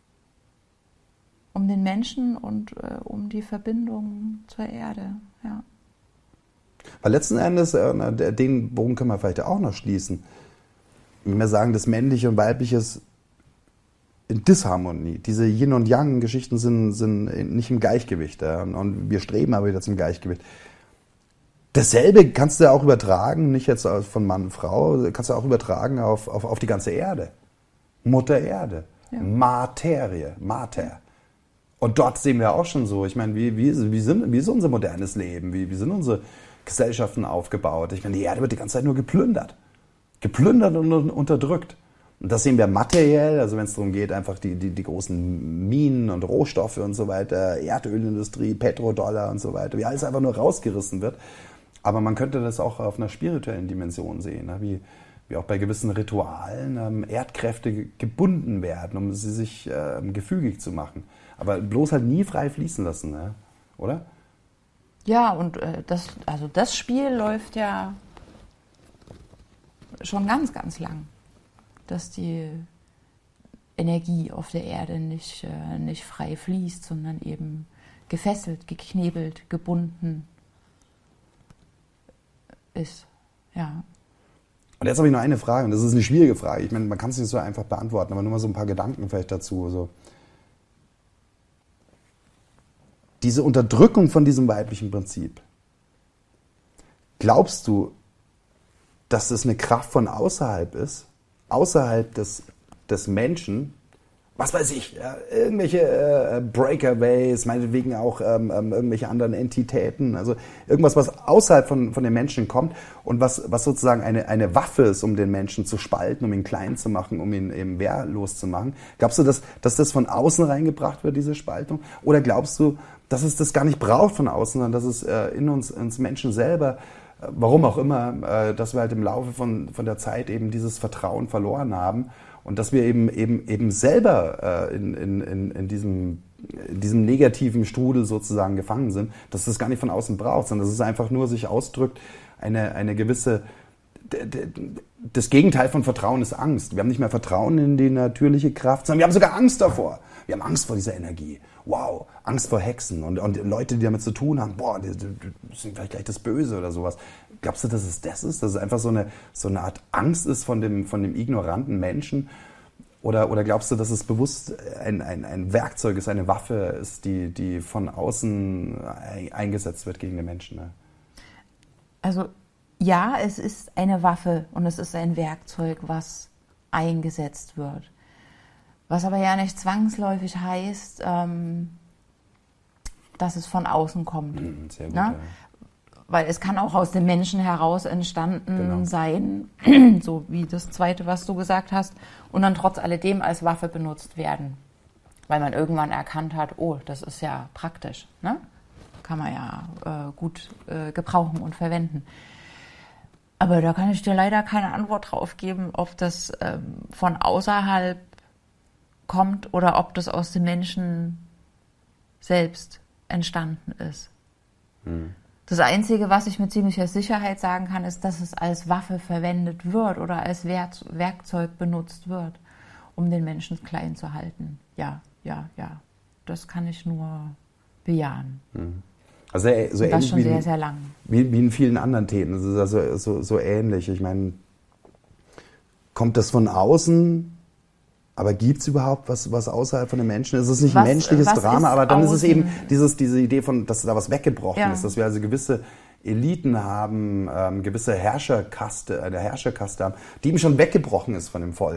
Um den Menschen und äh, um die Verbindung zur Erde. Ja. Weil letzten Endes, äh, den Bogen können wir vielleicht auch noch schließen. Wenn wir sagen, das Männliche und Weibliche ist in Disharmonie. Diese Yin- und Yang-Geschichten sind, sind nicht im Gleichgewicht. Ja? Und wir streben aber wieder zum Gleichgewicht. Dasselbe kannst du auch übertragen, nicht jetzt von Mann und Frau, kannst du auch übertragen auf, auf, auf die ganze Erde. Mutter Erde. Ja. Materie. Mater. Und dort sehen wir auch schon so, ich meine, wie, wie, wie, sind, wie ist unser modernes Leben? Wie, wie sind unsere Gesellschaften aufgebaut? Ich meine, die Erde wird die ganze Zeit nur geplündert. Geplündert und unterdrückt. Und das sehen wir materiell, also wenn es darum geht, einfach die, die, die großen Minen und Rohstoffe und so weiter, Erdölindustrie, Petrodollar und so weiter, wie alles einfach nur rausgerissen wird. Aber man könnte das auch auf einer spirituellen Dimension sehen, wie, wie auch bei gewissen Ritualen ähm, Erdkräfte gebunden werden, um sie sich ähm, gefügig zu machen. Aber bloß halt nie frei fließen lassen, ne? Oder? Ja, und äh, das, also das Spiel läuft ja schon ganz, ganz lang, dass die Energie auf der Erde nicht, äh, nicht frei fließt, sondern eben gefesselt, geknebelt, gebunden ist. Ja. Und jetzt habe ich noch eine Frage, und das ist eine schwierige Frage. Ich meine, man kann es nicht so einfach beantworten, aber nur mal so ein paar Gedanken vielleicht dazu. So. Diese Unterdrückung von diesem weiblichen Prinzip, glaubst du, dass es eine Kraft von außerhalb ist, außerhalb des, des Menschen, was weiß ich, ja, irgendwelche äh, Breakaways, meinetwegen auch ähm, ähm, irgendwelche anderen Entitäten, also irgendwas, was außerhalb von, von den Menschen kommt und was, was sozusagen eine, eine Waffe ist, um den Menschen zu spalten, um ihn klein zu machen, um ihn eben wehrlos zu machen. Glaubst du, dass, dass das von außen reingebracht wird, diese Spaltung? Oder glaubst du, dass es das gar nicht braucht von außen, sondern dass es äh, in uns, uns Menschen selber, äh, warum auch immer, äh, dass wir halt im Laufe von, von der Zeit eben dieses Vertrauen verloren haben und dass wir eben eben eben selber äh, in, in, in, diesem, in diesem negativen Strudel sozusagen gefangen sind, dass es gar nicht von außen braucht, sondern dass es einfach nur sich ausdrückt, eine, eine gewisse, das Gegenteil von Vertrauen ist Angst. Wir haben nicht mehr Vertrauen in die natürliche Kraft, sondern wir haben sogar Angst davor. Wir haben Angst vor dieser Energie. Wow, Angst vor Hexen und, und Leute, die damit zu tun haben, boah, die, die sind vielleicht gleich das Böse oder sowas. Glaubst du, dass es das ist? Dass es einfach so eine, so eine Art Angst ist von dem, von dem ignoranten Menschen? Oder, oder glaubst du, dass es bewusst ein, ein, ein Werkzeug ist, eine Waffe ist, die, die von außen eingesetzt wird gegen den Menschen? Ne? Also ja, es ist eine Waffe und es ist ein Werkzeug, was eingesetzt wird. Was aber ja nicht zwangsläufig heißt, ähm, dass es von außen kommt. Mhm, sehr gut, ne? Ja. Weil es kann auch aus dem Menschen heraus entstanden genau. sein, so wie das Zweite, was du gesagt hast, und dann trotz alledem als Waffe benutzt werden. Weil man irgendwann erkannt hat, oh, das ist ja praktisch, ne? Kann man ja äh, gut äh, gebrauchen und verwenden. Aber da kann ich dir leider keine Antwort drauf geben, ob das ähm, von außerhalb kommt oder ob das aus dem Menschen selbst entstanden ist. Hm. Das Einzige, was ich mit ziemlicher Sicherheit sagen kann, ist, dass es als Waffe verwendet wird oder als Werkzeug benutzt wird, um den Menschen klein zu halten. Ja, ja, ja. Das kann ich nur bejahen. Hm. Also so Und das ähnlich schon wie, sehr, in, sehr lang. Wie, wie in vielen anderen Themen. Das ist also so, so ähnlich. Ich meine, kommt das von außen? Aber gibt es überhaupt was, was außerhalb von den Menschen? Es ist nicht ein was, menschliches was Drama, aber dann außen? ist es eben dieses, diese Idee von, dass da was weggebrochen ja. ist, dass wir also gewisse Eliten haben, ähm, gewisse Herrscherkaste, eine Herrscherkaste haben, die eben schon weggebrochen ist von dem Volk.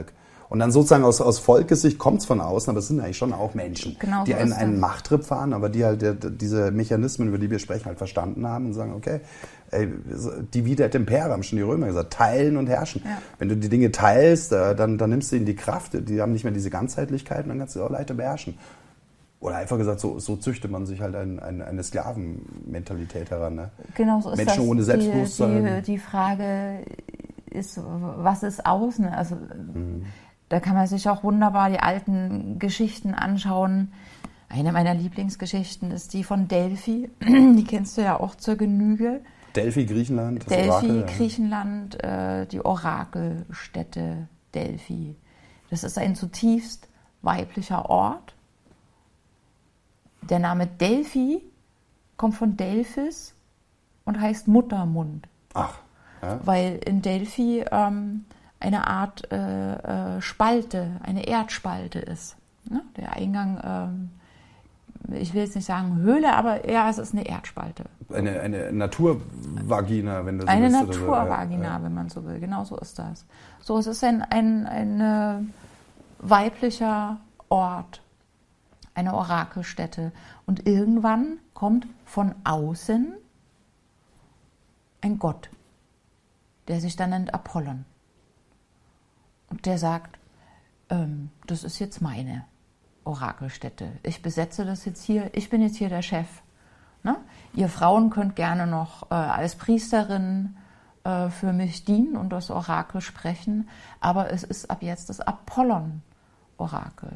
Und dann sozusagen aus, aus Volkessicht kommt es von außen, aber es sind eigentlich schon auch Menschen, genau die so einen, einen Machttrip fahren, aber die halt der, diese Mechanismen, über die wir sprechen, halt verstanden haben und sagen, okay, ey, divide et impera, haben schon die Römer gesagt, teilen und herrschen. Ja. Wenn du die Dinge teilst, dann, dann nimmst du ihnen die Kraft, die haben nicht mehr diese Ganzheitlichkeit und dann kannst du auch leichter beherrschen. Oder einfach gesagt, so, so züchtet man sich halt ein, ein, eine Sklavenmentalität heran. Ne? Genau so ist Menschen das. ohne Selbstbewusstsein. Die, die, die Frage ist, was ist außen? Also mhm. da kann man sich auch wunderbar die alten Geschichten anschauen. Eine meiner Lieblingsgeschichten ist die von Delphi. Die kennst du ja auch zur Genüge. Delphi, Griechenland. Das Delphi, Orakel, Griechenland, äh, die Orakelstätte Delphi. Das ist ein zutiefst weiblicher Ort. Der Name Delphi kommt von Delphis und heißt Muttermund. Ach. Ja. Weil in Delphi ähm, eine Art äh, äh, Spalte, eine Erdspalte ist. Ne? Der Eingang, ähm, ich will jetzt nicht sagen Höhle, aber ja, es ist eine Erdspalte. Eine, eine Naturvagina, wenn du so Eine willst. Eine Naturvagina, ja. Wenn man so will. Genau so ist das. So, es ist ein, ein, ein äh, weiblicher Ort. Eine Orakelstätte. Und irgendwann kommt von außen ein Gott, der sich dann nennt Apollon. Und der sagt, ähm, das ist jetzt meine Orakelstätte. Ich besetze das jetzt hier, ich bin jetzt hier der Chef. Ne? Ihr Frauen könnt gerne noch äh, als Priesterin äh, für mich dienen und das Orakel sprechen, aber es ist ab jetzt das Apollon-Orakel.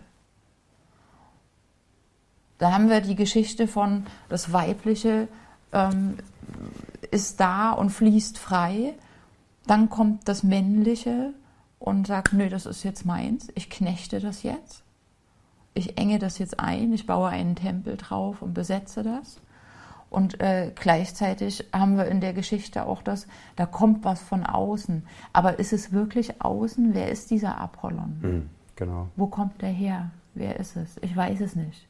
Da haben wir die Geschichte von, das Weibliche ähm, ist da und fließt frei. Dann kommt das Männliche und sagt, nö, das ist jetzt meins. Ich knechte das jetzt. Ich enge das jetzt ein. Ich baue einen Tempel drauf und besetze das. Und äh, gleichzeitig haben wir in der Geschichte auch das, da kommt was von außen. Aber ist es wirklich außen? Wer ist dieser Apollon? Mhm, genau. Wo kommt der her? Wer ist es? Ich weiß es nicht.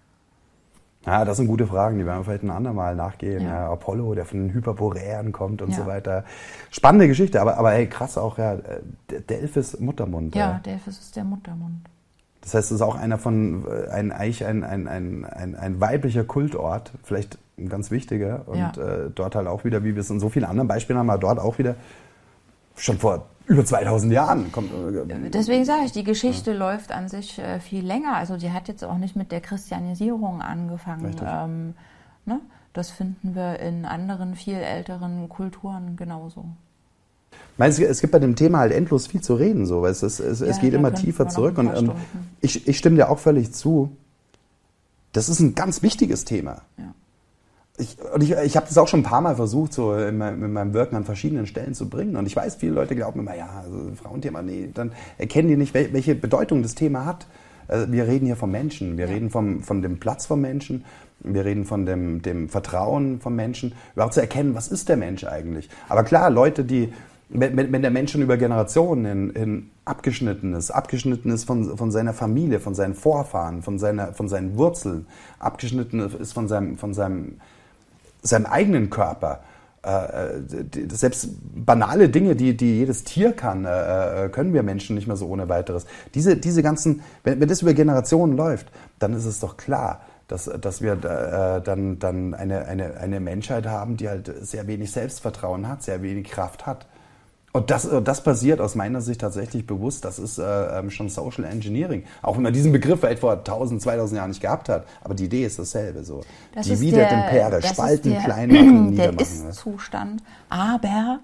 Ja, das sind gute Fragen, die werden wir vielleicht ein andermal nachgehen. Ja. Ja, Apollo, der von den Hyperboreern kommt und ja. so weiter. Spannende Geschichte, aber, aber hey, krass auch, ja, Delphis Muttermund. Ja, ja. Delphis ist der Muttermund. Das heißt, es ist auch einer von, ein, eigentlich ein, ein, ein, ein, ein weiblicher Kultort, vielleicht ein ganz wichtiger. Und ja. äh, dort halt auch wieder, wie wir es in so vielen anderen Beispielen haben, aber dort auch wieder schon vor über zweitausend Jahren kommt. Äh, Deswegen sage ich, die Geschichte ja. läuft an sich äh, viel länger. Also die hat jetzt auch nicht mit der Christianisierung angefangen. Ähm, ne? Das finden wir in anderen, viel älteren Kulturen genauso. Meinst du, es gibt bei dem Thema halt endlos viel zu reden, so, weil es, es, es ja, geht immer tiefer zurück. Und ähm, ich, ich stimme dir auch völlig zu. Das ist ein ganz wichtiges Thema. Ja. Ich, und ich, ich habe das auch schon ein paar Mal versucht, so in meinem, in meinem Wirken an verschiedenen Stellen zu bringen. Und ich weiß, viele Leute glauben immer, ja, also Frauenthema, nee, dann erkennen die nicht, welche Bedeutung das Thema hat. Wir reden hier vom Menschen, wir ja. reden vom, von dem Platz vom Menschen, wir reden von dem, dem Vertrauen vom Menschen, überhaupt zu erkennen, was ist der Mensch eigentlich. Aber klar, Leute, die, wenn, wenn der Mensch schon über Generationen hin, hin abgeschnitten ist, abgeschnitten ist von, von seiner Familie, von seinen Vorfahren, von, seiner, von seinen Wurzeln, abgeschnitten ist von seinem, von seinem seinem eigenen Körper. Äh, selbst banale Dinge, die, die jedes Tier kann, äh, können wir Menschen nicht mehr so ohne weiteres. Diese, diese ganzen, wenn, wenn das über Generationen läuft, dann ist es doch klar, dass, dass wir äh, dann, dann eine, eine, eine Menschheit haben, die halt sehr wenig Selbstvertrauen hat, sehr wenig Kraft hat. Und das, das passiert aus meiner Sicht tatsächlich bewusst. Das ist äh, schon Social Engineering. Auch wenn man diesen Begriff vielleicht vor tausend, zweitausend Jahren nicht gehabt hat. Aber die Idee ist dasselbe. So. Das Divide et impera, das spalten, der, klein machen, niedermachen. Der Ist-Zustand. Aber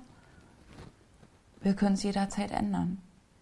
wir können es jederzeit ändern.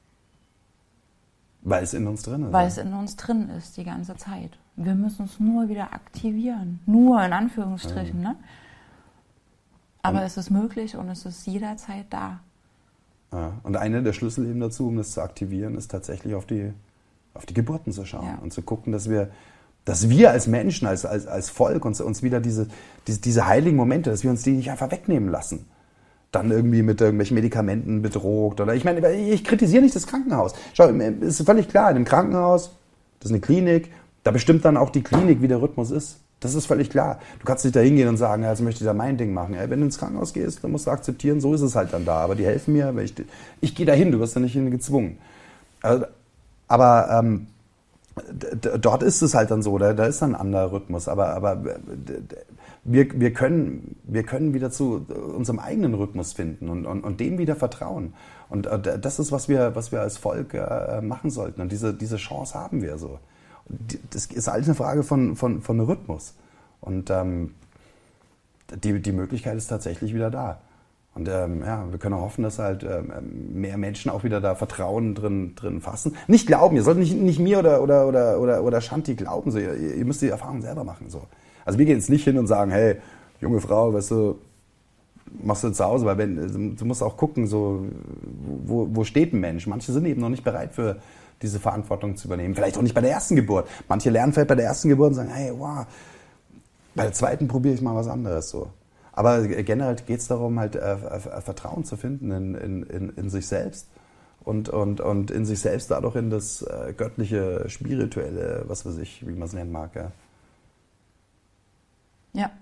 Weil es in uns drin ist. Weil es in uns drin ist, die ganze Zeit. Wir müssen es nur wieder aktivieren. Nur in Anführungsstrichen. Ja. Ne? Aber und es ist möglich und es ist jederzeit da. Ja, und einer der Schlüssel eben dazu, um das zu aktivieren, ist tatsächlich auf die, auf die Geburten zu schauen ja. und zu gucken, dass wir, dass wir als Menschen, als, als, als Volk uns, uns wieder diese, diese, diese heiligen Momente, dass wir uns die nicht einfach wegnehmen lassen. Dann irgendwie mit irgendwelchen Medikamenten bedroht. Oder ich meine, ich kritisiere nicht das Krankenhaus. Schau, es ist völlig klar, in einem Krankenhaus, das ist eine Klinik, da bestimmt dann auch die Klinik, wie der Rhythmus ist. Das ist völlig klar. Du kannst nicht da hingehen und sagen, ja, jetzt möchte ich da mein Ding machen. Ja, wenn du ins Krankenhaus gehst, dann musst du akzeptieren, so ist es halt dann da. Aber die helfen mir, weil ich, ich gehe da hin, du wirst da nicht hin gezwungen. Also, Aber ähm, d- dort ist es halt dann so, da, da ist dann ein anderer Rhythmus. Aber, aber d- d- wir, wir, können, wir können wieder zu unserem eigenen Rhythmus finden und, und, und dem wieder vertrauen. Und äh, das ist, was wir, was wir als Volk äh, machen sollten. Und diese, diese Chance haben wir so. Und die, das ist alles eine Frage von, von, von Rhythmus. Und ähm, die, die Möglichkeit ist tatsächlich wieder da. Und ähm, ja, wir können auch hoffen, dass halt ähm, mehr Menschen auch wieder da Vertrauen drin, drin fassen. Nicht glauben, ihr sollt nicht, nicht mir oder, oder, oder, oder, oder Shanti glauben, so, ihr, ihr müsst die Erfahrung selber machen. So. Also wir gehen jetzt nicht hin und sagen, hey, junge Frau, weißt du, machst du zu Hause, weil wenn, du musst auch gucken, so, wo, wo steht ein Mensch. Manche sind eben noch nicht bereit für diese Verantwortung zu übernehmen. Vielleicht auch nicht bei der ersten Geburt. Manche lernen vielleicht bei der ersten Geburt und sagen, hey, wow, bei der zweiten probiere ich mal was anderes. So. Aber generell geht es darum, halt äh, äh, Vertrauen zu finden in, in, in, in sich selbst und, und, und in sich selbst dadurch in das äh, göttliche, spirituelle, was weiß ich, wie man es nennen mag. Ja. Ja,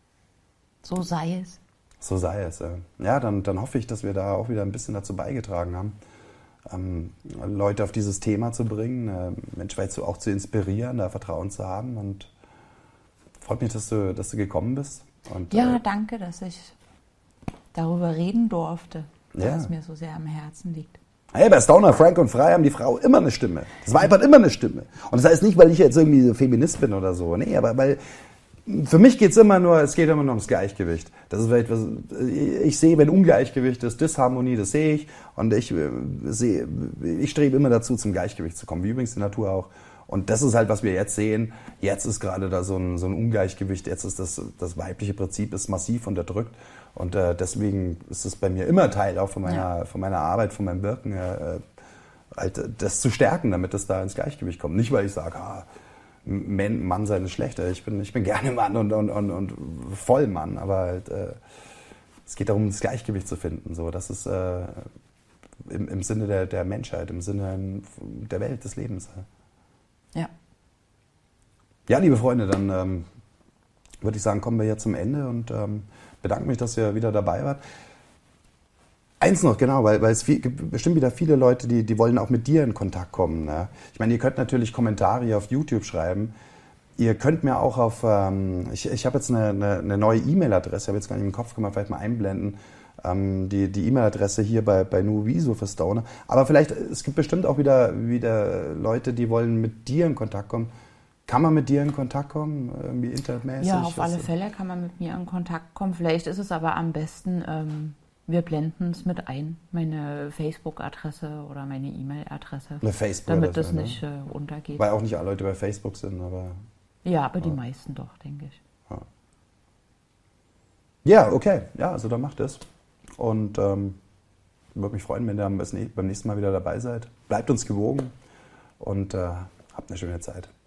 so sei es. So sei es. Ja, ja dann, dann hoffe ich, dass wir da auch wieder ein bisschen dazu beigetragen haben, ähm, Leute auf dieses Thema zu bringen, äh, Menschen vielleicht auch zu inspirieren, da Vertrauen zu haben. Und freut mich, dass du, dass du gekommen bist. Und, ja, äh, danke, dass ich darüber reden durfte, ja. was mir so sehr am Herzen liegt. Hey, bei Stoner, Frank und Frei haben die Frau immer eine Stimme. Das Weib hat immer eine Stimme. Und das heißt nicht, weil ich jetzt irgendwie so Feminist bin oder so. Nee, aber weil für mich geht's immer nur, es geht immer nur ums Gleichgewicht. Das ist vielleicht was, ich sehe, wenn Ungleichgewicht ist, Disharmonie, das sehe ich. Und ich äh, sehe, ich strebe immer dazu, zum Gleichgewicht zu kommen, wie übrigens die Natur auch. Und das ist halt, was wir jetzt sehen. Jetzt ist gerade da so ein, so ein Ungleichgewicht. Jetzt ist das, das weibliche Prinzip ist massiv unterdrückt. Und äh, deswegen ist es bei mir immer Teil auch von meiner, ja. von meiner Arbeit, von meinem Wirken, äh, halt das zu stärken, damit es da ins Gleichgewicht kommt. Nicht, weil ich sage, ah, Mann sein ist schlechter. Ich bin, ich bin gerne Mann und, und, und, und voll Mann. Aber halt, äh, es geht darum, das Gleichgewicht zu finden. So, das ist äh, im, im Sinne der, der Menschheit, im Sinne der Welt, des Lebens. Ja. Ja, liebe Freunde, dann ähm, würde ich sagen, kommen wir jetzt zum Ende und ähm, bedanke mich, dass ihr wieder dabei wart. Eins noch, genau, weil, weil es viel, gibt bestimmt wieder viele Leute, die, die wollen auch mit dir in Kontakt kommen. Ne? Ich meine, ihr könnt natürlich Kommentare auf YouTube schreiben. Ihr könnt mir auch auf, ähm, ich, ich habe jetzt eine, eine, eine neue E-Mail-Adresse, habe jetzt gar nicht im Kopf gemacht, vielleicht mal einblenden, ähm, die, die E-Mail-Adresse hier bei, bei Nuviso für Stoner. Aber vielleicht, es gibt bestimmt auch wieder, wieder Leute, die wollen mit dir in Kontakt kommen. Kann man mit dir in Kontakt kommen, irgendwie internetmäßig? Ja, auf alle Fälle kann man mit mir in Kontakt kommen. Vielleicht ist es aber am besten, ähm, wir blenden es mit ein, meine Facebook-Adresse oder meine E-Mail-Adresse, eine Facebook damit das ne? nicht äh, untergeht. Weil auch nicht alle Leute bei Facebook sind, aber... Ja, aber die meisten doch, denke ich. Ja. Ja, okay. Ja, also dann macht es. Und ähm, würde mich freuen, wenn ihr beim nächsten Mal wieder dabei seid. Bleibt uns gewogen und äh, habt eine schöne Zeit.